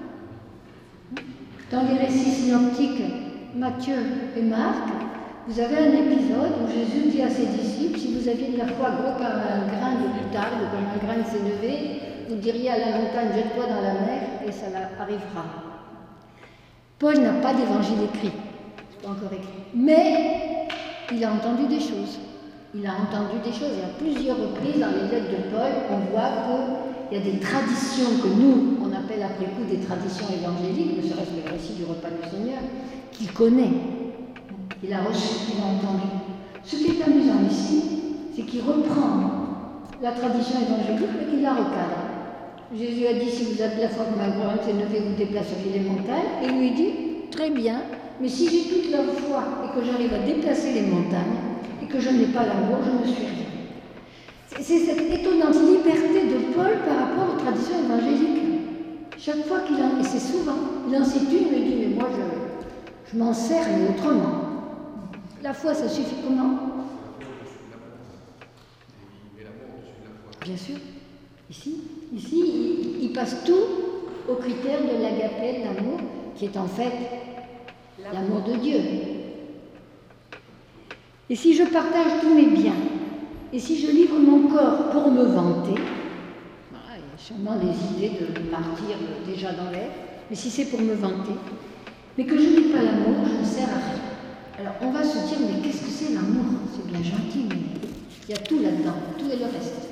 Dans les récits synoptiques Matthieu et Marc, vous avez un épisode où Jésus dit à ses disciples, si vous aviez de la foi gros comme un grain de moutarde, comme un grain de sénévé, vous diriez à la montagne, jette-toi dans la mer, et ça arrivera. Paul n'a pas d'évangile écrit, c'est pas encore écrit, mais il a entendu des choses. Il a entendu des choses, et à plusieurs reprises dans les lettres de Paul, on voit qu'il y a des traditions que nous, on appelle après coup des traditions évangéliques, ne serait-ce que le récit du repas du Seigneur, qu'il connaît. Il a reçu, il a entendu. Ce qui est amusant ici, c'est qu'il reprend la tradition évangélique, mais qu'il la recadre. Jésus a dit, si vous avez la foi comme un grand sénévé, vous déplaceriez les montagnes, et lui dit, très bien, mais si j'ai toute la foi et que j'arrive à déplacer les montagnes, et que je n'ai pas l'amour, je ne suis rien. C'est cette étonnante liberté de Paul par rapport aux traditions évangéliques. Chaque fois qu'il en, et c'est souvent, il en cite une, il dit, mais moi je, je m'en sers, mais autrement. La foi, ça suffit comment? Bien sûr. Ici, ici il, il passe tout au critère de l'agapé, de l'amour, qui est en fait l'amour de Dieu. Et si je partage tous mes biens, et si je livre mon corps pour me vanter, voilà, il y a sûrement des idées de martyr déjà dans l'air, mais si c'est pour me vanter, mais que je n'ai pas l'amour, je ne sers à rien. Alors on va se dire, mais qu'est-ce que c'est l'amour? C'est bien gentil, mais il y a tout là-dedans, tout et le reste.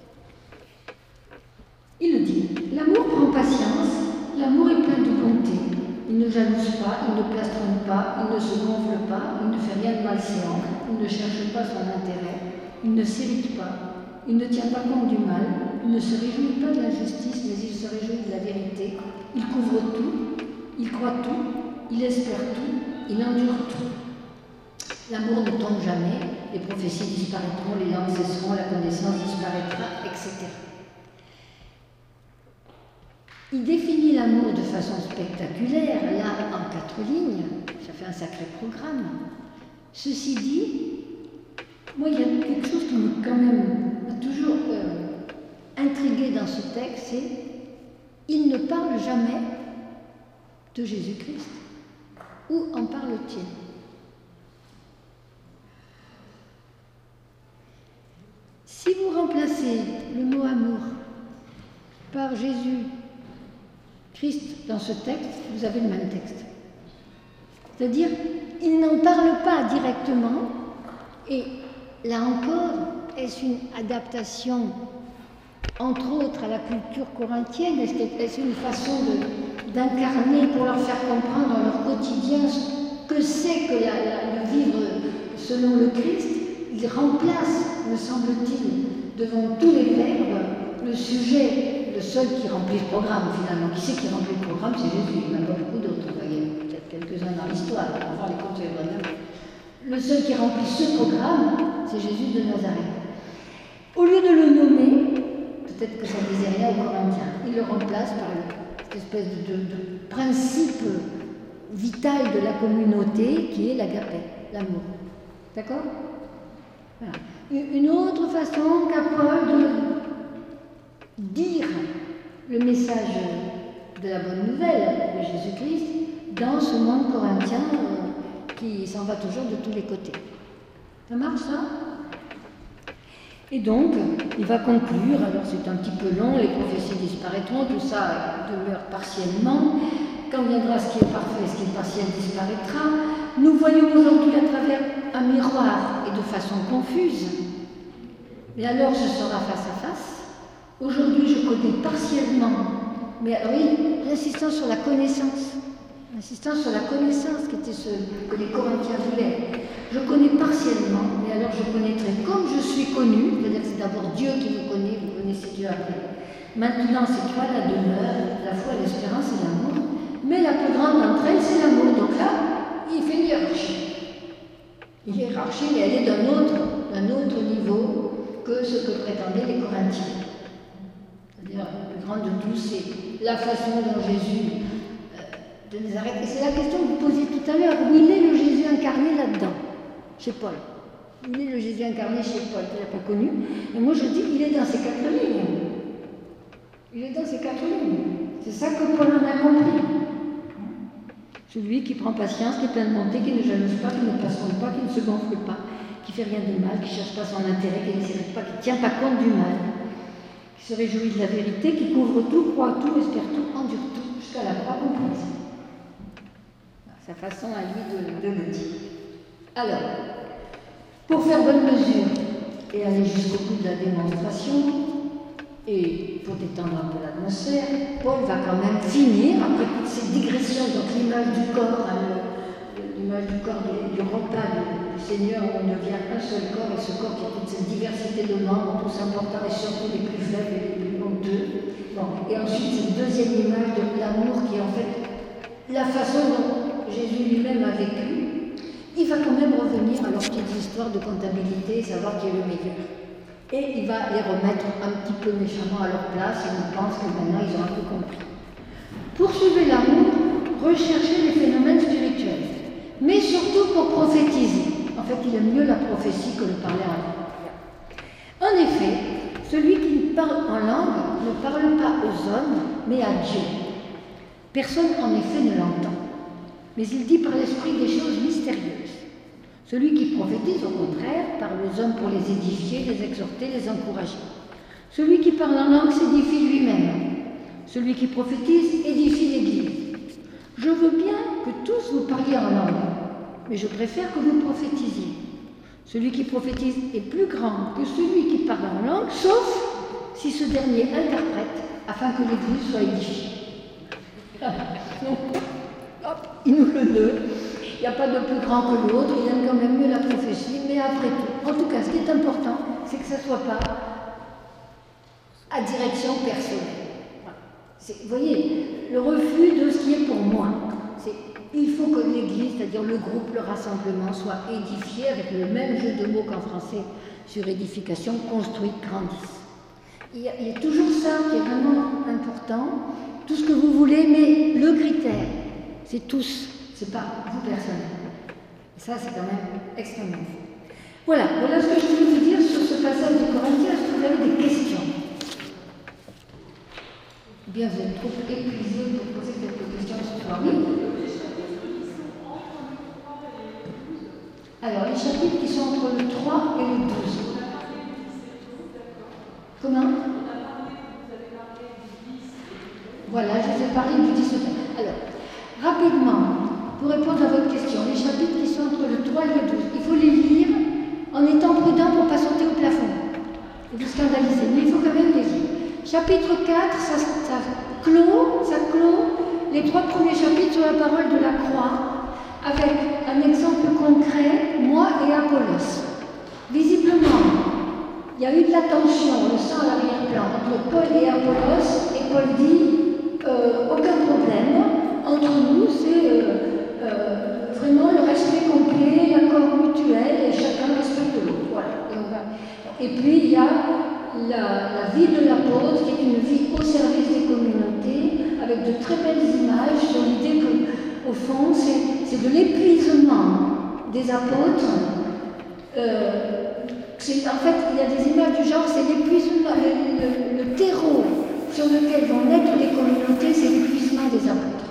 Il le dit, l'amour prend patience, l'amour est plein de bonté. Il ne jalouse pas, il ne plastronne pas, il ne se gonfle pas, il ne fait rien de malséant, il ne cherche pas son intérêt, il ne s'irrite pas, il ne tient pas compte du mal, il ne se réjouit pas de l'injustice, mais il se réjouit de la vérité, il couvre tout, il croit tout, il espère tout, il endure tout. L'amour ne tombe jamais, les prophéties disparaîtront, les langues cesseront, la connaissance disparaîtra, et cetera. Il définit l'amour de façon spectaculaire, là en quatre lignes, ça fait un sacré programme. Ceci dit, moi il y a quelque chose qui m'a quand même m'a toujours euh, intrigué dans ce texte, c'est il ne parle jamais de Jésus-Christ. Où en parle-t-il? Si vous remplacez le mot amour par Jésus Christ dans ce texte, vous avez le même texte. C'est-à-dire, il n'en parle pas directement, et là encore, est-ce une adaptation, entre autres, à la culture corinthienne? Est-ce une façon de, d'incarner pour leur faire comprendre dans leur quotidien ce que c'est que la, la, le vivre selon le Christ? Il remplace, me semble-t-il, devant tous les verbes, le sujet, le seul qui remplit le programme finalement. Qui c'est qui remplit le programme? C'est Jésus, il n'y en a pas beaucoup d'autres, il y en a peut-être quelques-uns dans l'histoire, on va voir les comptes sur les bonhommes. Le seul qui remplit ce programme, c'est Jésus de Nazareth. Au lieu de le nommer, peut-être que ça ne disait rien aux Corinthiens, il le remplace par cette espèce de, de, de principe vital de la communauté qui est l'agapé, l'amour. D'accord? Voilà. Une autre façon qu'a Paul de dire le message de la bonne nouvelle de Jésus-Christ dans ce monde corinthien euh, qui s'en va toujours de tous les côtés. Ça marche, ça? Et donc, il va conclure, alors c'est un petit peu long, les prophéties disparaîtront, tout ça demeure partiellement. Quand viendra ce qui est parfait, ce qui est partiel disparaîtra. Nous voyons aujourd'hui à travers un miroir et de façon confuse. Mais alors ce sera face à face. Aujourd'hui, je connais partiellement. Mais alors oui, l'insistance sur la connaissance. L'insistance sur la connaissance qui était ce que les Corinthiens voulaient. Je connais partiellement, mais alors je connaîtrai comme je suis connu, c'est-à-dire que c'est d'abord Dieu qui vous connaît, vous connaissez Dieu après. Maintenant, c'est toi la demeure, la foi, l'espérance et l'amour. Mais la plus grande d'entre elles, c'est l'amour. Donc là, il fait une hiérarchie. Une hiérarchie, mais elle est d'un autre, d'un autre niveau que ce que prétendaient les Corinthiens. C'est-à-dire, la plus grande de tous, c'est la façon dont Jésus euh, de Nazareth. Et c'est la question que vous posiez tout à l'heure. Où il est le Jésus incarné là-dedans? Chez Paul. Il est le Jésus incarné chez Paul, qu'il n'a pas connu. Et moi, je dis, il est dans ces quatre lignes. Il est dans ces quatre lignes. C'est ça que Paul en a compris. Celui qui prend patience, qui est plein de bonté, qui ne jalouse pas, qui ne passionne pas, qui ne se gonfle pas, qui fait rien de mal, qui ne cherche pas son intérêt, qui ne s'irrite pas, qui ne tient pas compte du mal, qui se réjouit de la vérité, qui couvre tout, croit tout, espère tout, endure tout, jusqu'à la croix comprise. Sa façon à lui de, de le dire. Alors, pour faire bonne mesure et aller jusqu'au bout de la démonstration, et pour détendre un peu l'atmosphère, Paul va quand même finir, après toutes ces digressions, donc l'image du corps, hein, l'image du corps du, du repas du, du Seigneur, où on devient un seul corps, et ce corps qui a toute cette diversité de membres, tous importants et surtout les plus faibles et les plus honteux. Bon. Et ensuite, cette deuxième image de l'amour qui est en fait la façon dont Jésus lui-même a vécu. Il va quand même revenir à leurs petites histoires de comptabilité, savoir qui est le meilleur. Et il va les remettre un petit peu méchamment à leur place, et on pense que maintenant ils ont un peu compris. Poursuivez l'amour, recherchez les phénomènes spirituels, mais surtout pour prophétiser. En fait, il aime mieux la prophétie que le parler en langue. En effet, celui qui parle en langue ne parle pas aux hommes, mais à Dieu. Personne en effet ne l'entend, mais il dit par l'esprit des choses mystérieuses. Celui qui prophétise, au contraire, parle aux hommes pour les édifier, les exhorter, les encourager. Celui qui parle en langue s'édifie lui-même. Celui qui prophétise édifie l'Église. Je veux bien que tous vous parliez en langue, mais je préfère que vous prophétisiez. Celui qui prophétise est plus grand que celui qui parle en langue, sauf si ce dernier interprète, afin que l'Église soit édifiée. Donc, hop, il nous le donne. Il n'y a pas de plus grand que l'autre, il aime quand même mieux la prophétie, mais après tout, en tout cas, ce qui est important, c'est que ça ne soit pas à direction personnelle. Voilà. Vous voyez, le refus de ce qui est pour moi, c'est il faut que l'Église, c'est-à-dire le groupe, le rassemblement, soit édifié avec le même jeu de mots qu'en français sur édification, construit, grandisse. Il y, a, il y a toujours ça qui est vraiment important, tout ce que vous voulez, mais le critère, c'est tous, c'est pas vous personnel. Et ça, c'est quand même extrêmement fort. Voilà, voilà ce que je voulais vous dire sur ce passage de Corinthiens. Est-ce que vous avez des questions? Bien, vous êtes trop épuisé pour poser quelques questions ce soir. Oui. Alors, les chapitres qui sont entre le trois et le douze. Comment? Voilà, je vous ai parlé du dix-sept. Alors, rapidement, pour répondre à votre question, les chapitres qui sont entre le trois et le douze, il faut les lire en étant prudent pour ne pas sauter au plafond et vous scandaliser, mais il faut quand même les lire. Chapitre quatre, ça, ça, clôt, ça clôt les trois premiers chapitres sur la parole de la croix, avec un exemple concret, moi et Apollos. Visiblement, il y a eu de la tension, on le sent à l'arrière-plan, entre Paul et Apollos, et Paul dit euh, aucun problème, entre nous, c'est euh, euh, vraiment le respect complet, l'accord mutuel, et chacun respecte l'autre. Voilà. Et puis il y a la, la vie de l'apôtre, qui est une vie au service des communautés, avec de très belles images sur l'idée qu'au fond, c'est de l'épuisement des apôtres. Euh, en fait, il y a des images du genre, c'est l'épuisement, le, le, le terreau sur lequel vont naître les communautés, c'est l'épuisement des apôtres.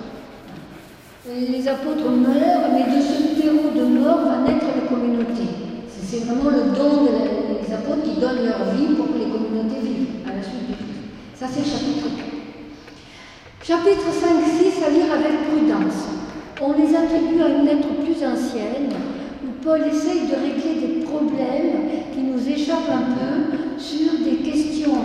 Les apôtres meurent, mais de ce terreau de mort va naître les communautés. C'est vraiment le don des apôtres qui donnent leur vie pour que les communautés vivent à la suite du Christ. Ça, c'est le chapitre quatre. Chapitre cinq six, à lire avec prudence. On les attribue à une lettre plus ancienne, où Paul essaye de régler des problèmes qui nous échappent un peu sur des questions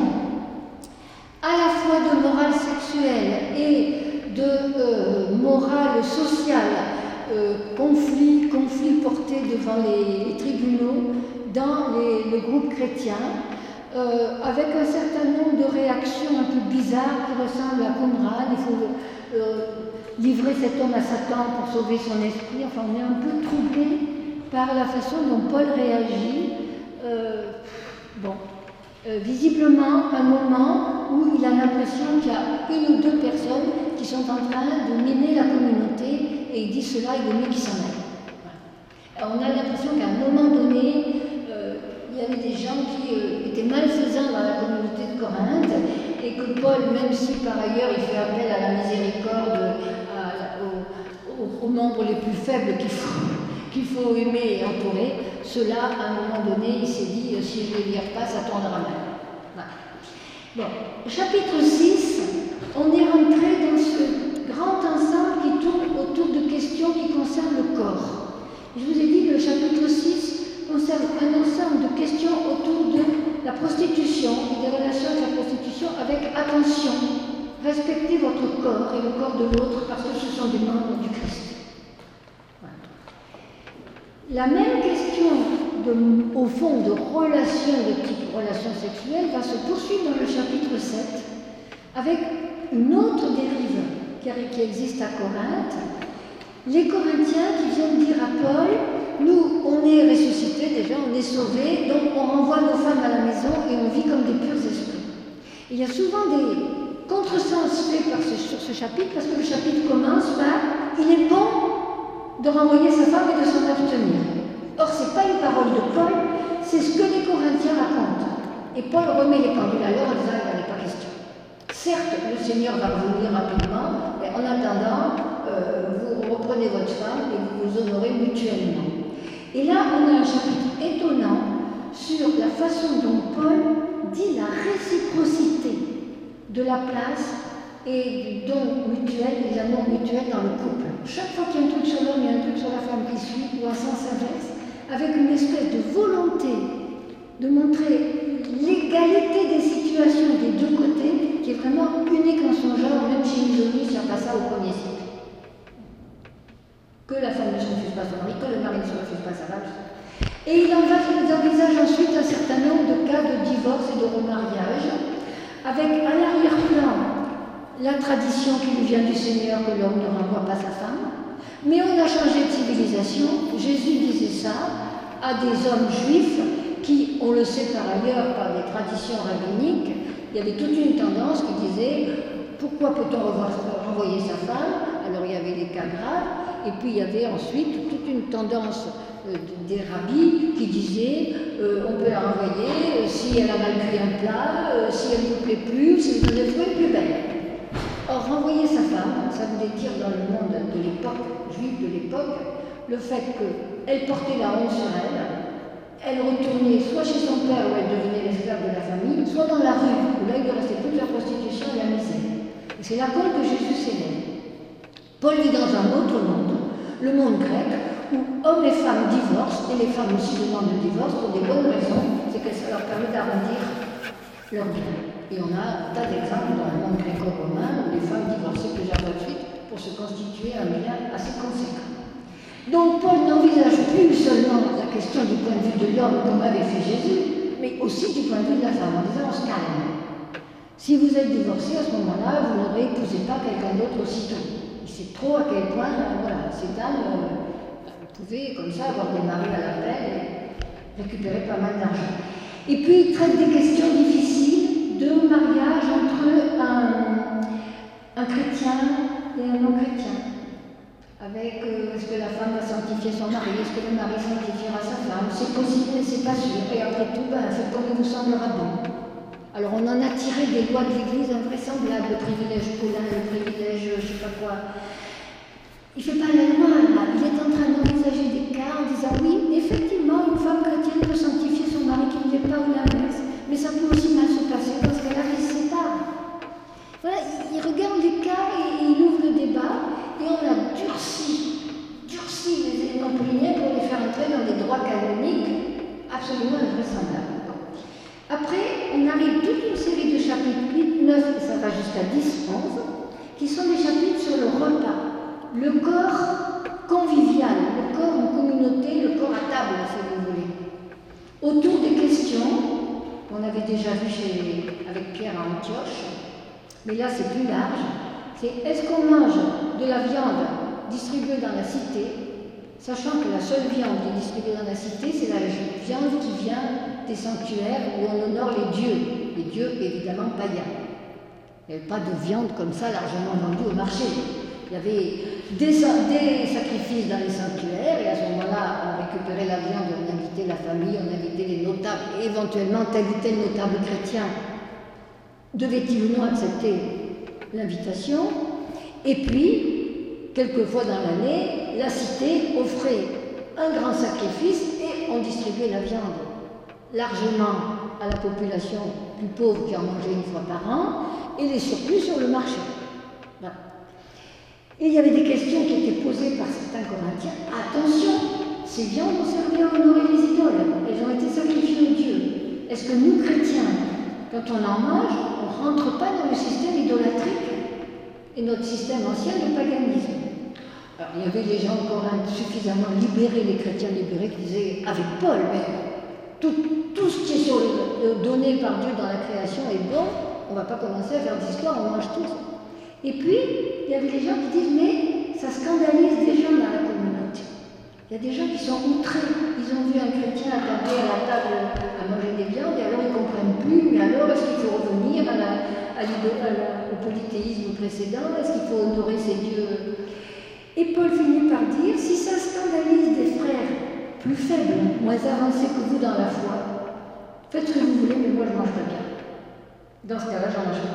à la fois de morale sexuelle et de euh, morale sociale, euh, conflit, conflit porté devant les, les tribunaux dans les, le groupe chrétien, euh, avec un certain nombre de réactions un peu bizarres qui ressemblent à Qumran. Il faut euh, livrer cet homme à Satan pour sauver son esprit. Enfin, on est un peu troublé par la façon dont Paul réagit. Euh, bon. Euh, visiblement un moment où il a l'impression qu'il y a une ou deux personnes qui sont en train de miner la communauté et il dit cela, il vaut mieux qu'il s'en aille. Voilà. On a l'impression qu'à un moment donné, euh, il y avait des gens qui euh, étaient malfaisants dans la communauté de Corinthe et que Paul, même si par ailleurs il fait appel à la miséricorde, à, aux, aux, aux membres les plus faibles qu'il faut, qu'il faut aimer et entourer, cela, à un moment donné, il s'est dit, euh, si je ne les vire pas, ça tournera mal. Voilà. Bon, chapitre six, on est rentré dans ce grand ensemble qui tourne autour de questions qui concernent le corps. Je vous ai dit que le chapitre six concerne un ensemble de questions autour de la prostitution et des relations avec la prostitution, avec attention, respectez votre corps et le corps de l'autre parce que ce sont des membres du Christ. La même question, de, au fond, de relation de type relation sexuelle va se poursuivre dans le chapitre sept avec une autre dérive qui, qui existe à Corinthe. Les Corinthiens qui viennent dire à Paul, nous, on est ressuscités déjà, on est sauvés, donc on renvoie nos femmes à la maison et on vit comme des purs esprits. Il y a souvent des contresens faits par ce, sur ce chapitre parce que le chapitre commence par « il est bon de renvoyer sa femme et de s'en abstenir ». Or, ce n'est pas une parole de Paul, c'est ce que les Corinthiens racontent. Et Paul remet les pendules à l'heure en disant qu'il n'y en avait pas question. Certes, le Seigneur va revenir rapidement, mais en attendant, euh, vous reprenez votre femme et vous vous honorez mutuellement. Et là, on a un chapitre étonnant sur la façon dont Paul dit la réciprocité de la place et du don mutuel, des amours mutuels dans le couple. Chaque fois qu'il y a un truc sur l'homme, il y a un truc sur la femme qui suit, ou en sens inverse, avec une espèce de volonté de montrer l'égalité des situations des deux côtés, qui est vraiment unique en son genre, même chez Misogynie, ça passe ça au premier siècle. Que la femme ne se refuse pas son mari, que le mari ne se refuse pas sa femme. Et il envisage ensuite un certain nombre de cas de divorce et de remariage, avec à l'arrière-plan la tradition qui nous vient du Seigneur que l'homme ne renvoie pas sa femme. Mais on a changé de civilisation. Jésus disait ça à des hommes juifs qui, on le sait par ailleurs par des traditions rabbiniques, il y avait toute une tendance qui disait pourquoi peut-on renvoyer sa femme? Alors il y avait les cas graves, et puis il y avait ensuite toute une tendance euh, des rabbis qui disaient euh, on peut la renvoyer euh, si elle a mal cuit un plat, euh, si elle ne vous plaît plus, si vous avez trouvé plus belle. Or, renvoyer sa femme, ça voulait dire dans le monde de l'époque, juif de l'époque, le fait qu'elle portait la honte sur elle, elle retournait soit chez son père où elle devenait l'esclave de la famille, soit dans la rue où là il lui restait toute la prostitution et la misère. Et c'est là que Jésus s'élève. Paul vit dans un autre monde, le monde grec, où hommes et femmes divorcent, et les femmes aussi demandent le divorce pour des bonnes raisons, c'est que ça leur permet d'arrondir leur bien. Et on a un tas d'exemples dans le monde gréco-romain où les femmes divorçaient plusieurs fois de suite pour se constituer un bien assez conséquent. Donc Paul n'envisage plus seulement la question du point de vue de l'homme comme avait fait Jésus, mais aussi du point de vue de la femme, en disant on se calme. Si vous êtes divorcé à ce moment-là, vous ne réépousez pas quelqu'un d'autre aussitôt. Il sait trop à quel point, euh, voilà, ces dames euh, pouvaient comme ça avoir des maris à l'appel et récupérer pas mal d'argent. Et puis il traite des questions difficiles de mariage entre un, un chrétien et un non-chrétien. Avec euh, est-ce que la femme va sanctifier son mari, est-ce que le mari sanctifiera sa femme, c'est possible mais c'est pas sûr. Et après tout, ben, faites comme il vous semblera bon. Alors on en a tiré des lois de l'Église invraisemblables, le privilège Paulin, le privilège je sais pas quoi. Il ne fait pas la loi là, il est en train d'envisager des cas en disant oui, effectivement, une femme chrétienne peut sanctifier son mari qui ne vient pas ou l'inverse, mais ça peut aussi mal se passer parce qu'elle a des séparés. Voilà, il, il regarde les cas et, et il ouvre le débat et on a durci, durci les éléments pauliniens pour les faire entrer dans des droits canoniques absolument invraisemblables. Après, on arrive toute une série de chapitres huit, neuf, et ça va jusqu'à dix, onze, qui sont des chapitres sur le repas, le corps convivial, le corps en communauté, le corps à table, si vous voulez. Autour des questions, on avait déjà vu chez, avec Pierre à Antioche, mais là c'est plus large, c'est est-ce qu'on mange de la viande distribuée dans la cité, sachant que la seule viande qui est distribuée dans la cité, c'est la viande qui vient des sanctuaires où on honore les dieux, les dieux évidemment païens. Il n'y avait pas de viande comme ça largement vendue au marché. Il y avait des, des sacrifices dans les sanctuaires et à ce moment-là, on récupérait la viande, on invitait la famille, on invitait les notables, et éventuellement tel ou tel notable chrétien devait-il ou non accepter l'invitation. Et puis, quelques fois dans l'année, la cité offrait un grand sacrifice et on distribuait la viande largement à la population plus pauvre qui en mangeait une fois par an et les surplus sur le marché. Voilà. Et il y avait des questions qui étaient posées par certains Corinthiens. Attention, ces viandes ont servi à honorer les idoles, elles ont été sacrifiées aux dieux. Est-ce que nous, chrétiens, quand on en mange, on ne rentre pas dans le système idolatrique et notre système ancien de paganisme? Alors, il y avait des gens de Corinthe suffisamment libérés, les chrétiens libérés, qui disaient avec Paul, mais tout, tout ce qui est sur le, donné par Dieu dans la création est bon, on ne va pas commencer à faire d'histoire, on mange tout. Et puis, il y avait des gens qui disent, mais ça scandalise des gens dans la communauté. Il y a des gens qui sont outrés, ils ont vu un chrétien attarder à la table à manger des viandes, et alors ils ne comprennent plus, mais alors est-ce qu'il faut revenir à la, à à la, au polythéisme précédent, est-ce qu'il faut honorer ces dieux? Et Paul finit par dire, si ça scandalise des frères plus faibles, moins avancés que vous dans la foi, faites ce que vous voulez, mais moi je mange pas bien. Dans ce cas-là, j'en mange pas.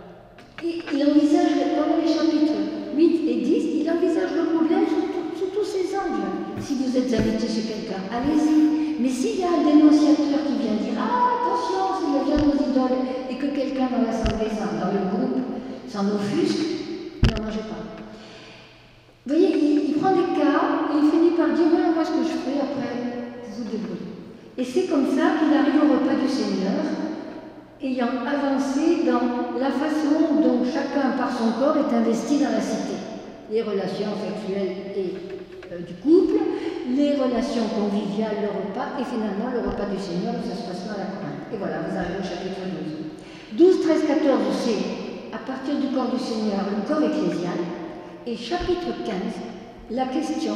Et il envisage, dans les chapitres huit et dix, il envisage le problème sous, tout, sous tous ses angles. Si vous êtes invité chez quelqu'un, allez-y. Mais s'il y a un dénonciateur qui vient dire, ah attention, s'il vient nos idoles, et que quelqu'un dans l'assemblée, dans le groupe, s'en offusque, n'en mangez pas. Vous voyez, il, il prend des cas et il finit par dire, voilà moi ce que je fais après, vous débrouillez. Et c'est comme ça qu'il arrive au repas du Seigneur, ayant avancé dans la façon dont chacun par son corps est investi dans la cité. Les relations sexuelles et euh, du couple, les relations conviviales, le repas, et finalement le repas du Seigneur, où ça se passe dans la Corinthe. Et voilà, vous arrivez au chapitre douze. douze, treize, quatorze, c'est à partir du corps du Seigneur, le corps ecclésial. Et chapitre quinze, la question,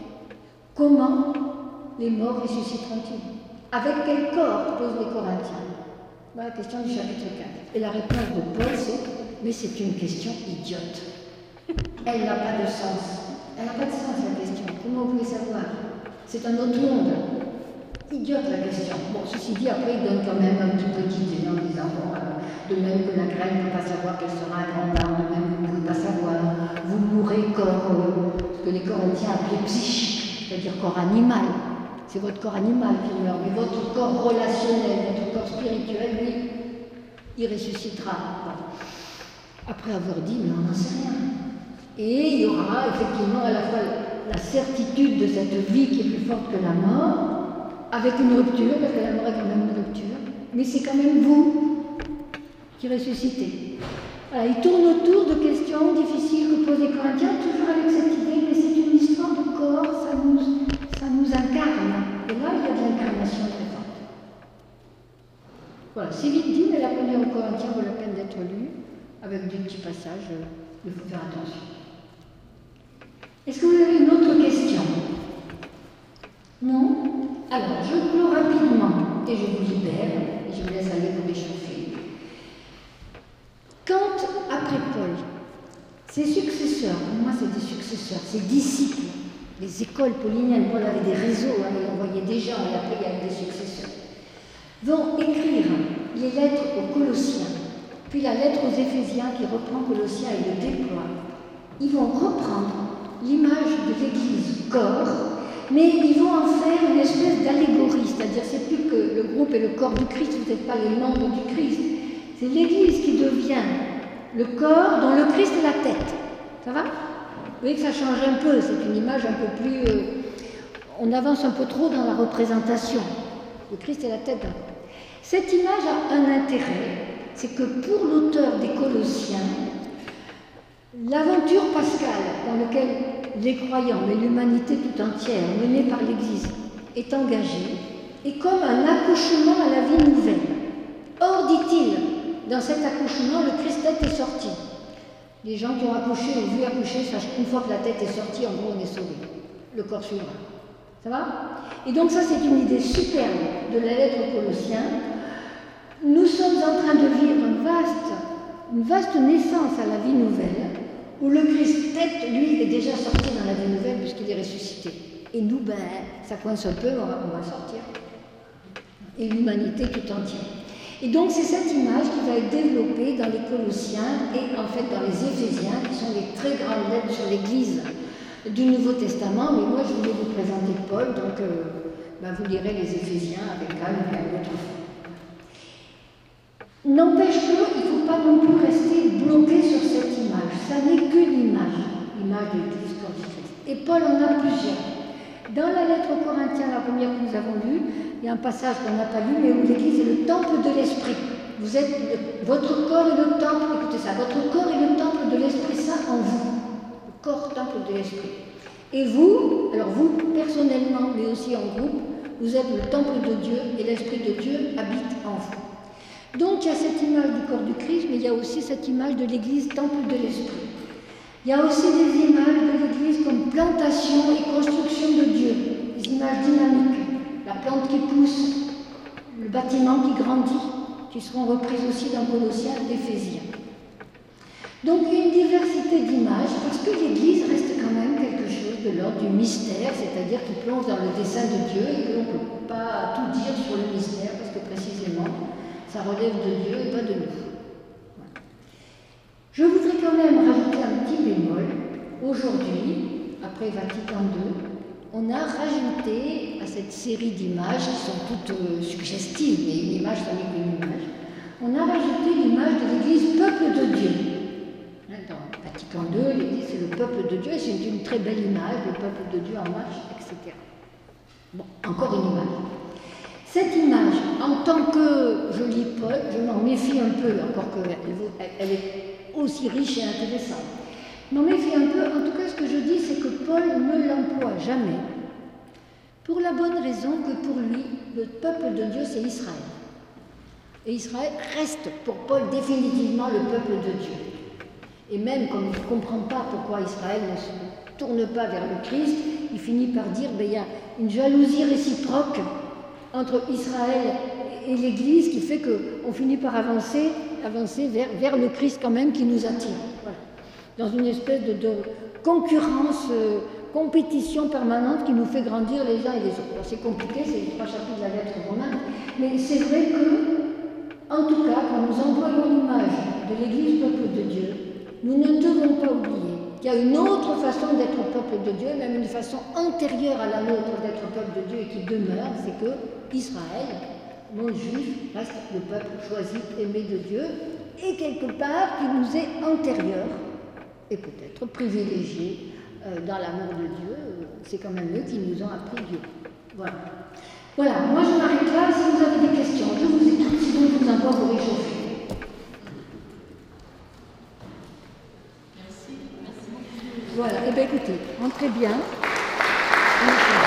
comment les morts ressusciteront-ils? Avec quel corps posent les Corinthiens? Voilà la question du chapitre quinze. Et la réponse de Paul, c'est mais c'est une question idiote. Elle n'a pas de sens. Elle n'a pas de sens, la question. Comment vous pouvez savoir? C'est un autre monde. Idiote, la question. Bon, ceci dit, après, il donne quand même un petit peu d'idée en disant, bon, euh, de même que la graine ne peut pas savoir qu'elle sera un grand arbre, de même que vous ne pouvez pas savoir. Vous mourrez corps, euh, ce que les Corinthiens appelaient psychique, c'est-à-dire corps animal. C'est votre corps animal qui meurt, mais votre corps relationnel, votre corps spirituel, lui, il ressuscitera. Bon. Après avoir dit, mais on n'en sait rien. Et il y aura effectivement à la fois la certitude de cette vie qui est plus forte que la mort, avec une rupture, parce que la mort est quand même une rupture, mais c'est quand même vous qui ressuscitez. Voilà, il tourne autour de questions difficiles que posent les Corinthiens, toujours avec cette idée, mais c'est une histoire de corps, ça nous, ça nous incarne. Et là, il y a de l'incarnation très forte. Voilà, c'est vite dit, mais la première aux Corinthiens vaut la peine d'être lue, avec des petits passages, il faut faire attention. Est-ce que vous avez une autre question? Non? Alors, je clôt rapidement et je vous libère et je vous laisse aller vous réchauffer. Quand, après Paul, ses successeurs, pour moi c'est des successeurs, ses disciples, les écoles pauliniennes, Paul avait des réseaux, hein, il envoyait des gens et après il y avait des successeurs, vont écrire les lettres aux Colossiens, puis la lettre aux Éphésiens qui reprend Colossiens et le déploie. Ils vont reprendre l'image de l'Église corps, mais ils vont en faire une espèce d'allégorie, c'est-à-dire c'est plus que le groupe et le corps du Christ, vous n'êtes pas les membres du Christ, c'est l'Église qui devient le corps dont le Christ est la tête. Ça va? Vous voyez que ça change un peu, c'est une image un peu plus... Euh, on avance un peu trop dans la représentation. Le Christ est la tête d'un corps. Cette image a un intérêt, c'est que pour l'auteur des Colossiens, l'aventure pascale dans laquelle les croyants, mais l'humanité tout entière, menée par l'Église, est engagée, est comme un accouchement à la vie nouvelle. Or, dit-il, dans cet accouchement, le Christ-tête est sorti. Les gens qui ont accouché ou vu accoucher sachent qu'une fois que la tête est sortie, en gros, on est sauvé. Le corps suivra. Ça va? Et donc ça, c'est une idée superbe de la lettre aux Colossiens. Nous sommes en train de vivre une vaste, une vaste naissance à la vie nouvelle, où le Christ tête, lui, est déjà sorti dans la vie nouvelle puisqu'il est ressuscité. Et nous, ben, ça coince un peu, on va, on va sortir. Et l'humanité tout entière. Et donc c'est cette image qui va être développée dans les Colossiens et en fait dans les Éphésiens, qui sont les très grandes lettres sur l'Église du Nouveau Testament. Mais moi, je voulais vous présenter Paul, donc euh, ben, vous lirez les Éphésiens avec calme et à votre fois. N'empêche qu'il ne faut pas non plus rester bloqué sur cette image. Ça n'est qu'une image, l'image de l'Église corps du Christ. Et Paul en a plusieurs. Dans la lettre aux Corinthiens, la première que nous avons lue, il y a un passage qu'on n'a pas lu, mais où l'Église est le temple de l'Esprit. Vous êtes le, votre corps est le temple, écoutez ça, votre corps est le temple de l'Esprit Saint en vous. Le corps, temple de l'Esprit. Et vous, alors vous, personnellement, mais aussi en groupe, vous êtes le temple de Dieu et l'Esprit de Dieu habite en vous. Donc il y a cette image du corps du Christ, mais il y a aussi cette image de l'Église, temple de l'Esprit. Il y a aussi des images de l'Église comme plantation et construction de Dieu, des images dynamiques, la plante qui pousse, le bâtiment qui grandit, qui seront reprises aussi dans Colossiens d'Éphésiens. Donc il y a une diversité d'images, parce que l'Église reste quand même quelque chose de l'ordre du mystère, c'est-à-dire qui plonge dans le dessein de Dieu et que l'on ne peut pas tout dire sur le mystère, parce que précisément, ça relève de Dieu et pas de nous. Voilà. Je voudrais quand même rajouter un petit bémol. Aujourd'hui, après Vatican deux, on a rajouté à cette série d'images qui sont toutes euh, suggestives, mais une image, ça n'est qu'une image, on a rajouté l'image de l'Église peuple de Dieu. Dans Vatican deux, l'Église c'est le peuple de Dieu, et c'est une très belle image, le peuple de Dieu en marche, et cetera. Bon, encore une image. Cette image, en tant que, je lis Paul, je m'en méfie un peu, encore qu'elle elle est aussi riche et intéressante. Je m'en méfie un peu, en tout cas ce que je dis, c'est que Paul ne l'emploie jamais, pour la bonne raison que pour lui, le peuple de Dieu, c'est Israël. Et Israël reste pour Paul définitivement le peuple de Dieu. Et même comme il ne comprend pas pourquoi Israël ne se tourne pas vers le Christ, il finit par dire, ben, il y a une jalousie réciproque entre Israël et l'Église qui fait qu'on finit par avancer avancer vers, vers le Christ quand même qui nous attire. Voilà. Dans une espèce de, de concurrence, euh, compétition permanente qui nous fait grandir les uns et les autres. C'est compliqué, c'est les trois chapitres de la lettre romaine, mais c'est vrai que, en tout cas, quand nous employons l'image de l'Église peuple de Dieu, nous ne devons pas oublier qu'il y a une autre façon d'être peuple de Dieu, même une façon antérieure à la nôtre d'être peuple de Dieu et qui demeure, c'est que Israël, monde juif, reste le peuple choisi, aimé de Dieu, et quelque part qui nous est antérieur, et peut-être privilégié euh, dans l'amour de Dieu. C'est quand même eux qui nous ont appris Dieu. Voilà. Voilà, moi je m'arrête là. Si vous avez des questions, je vous écoute, sinon je vous envoie vous réchauffer. Merci, merci beaucoup. Voilà, et eh bien écoutez, entrez bien. Merci.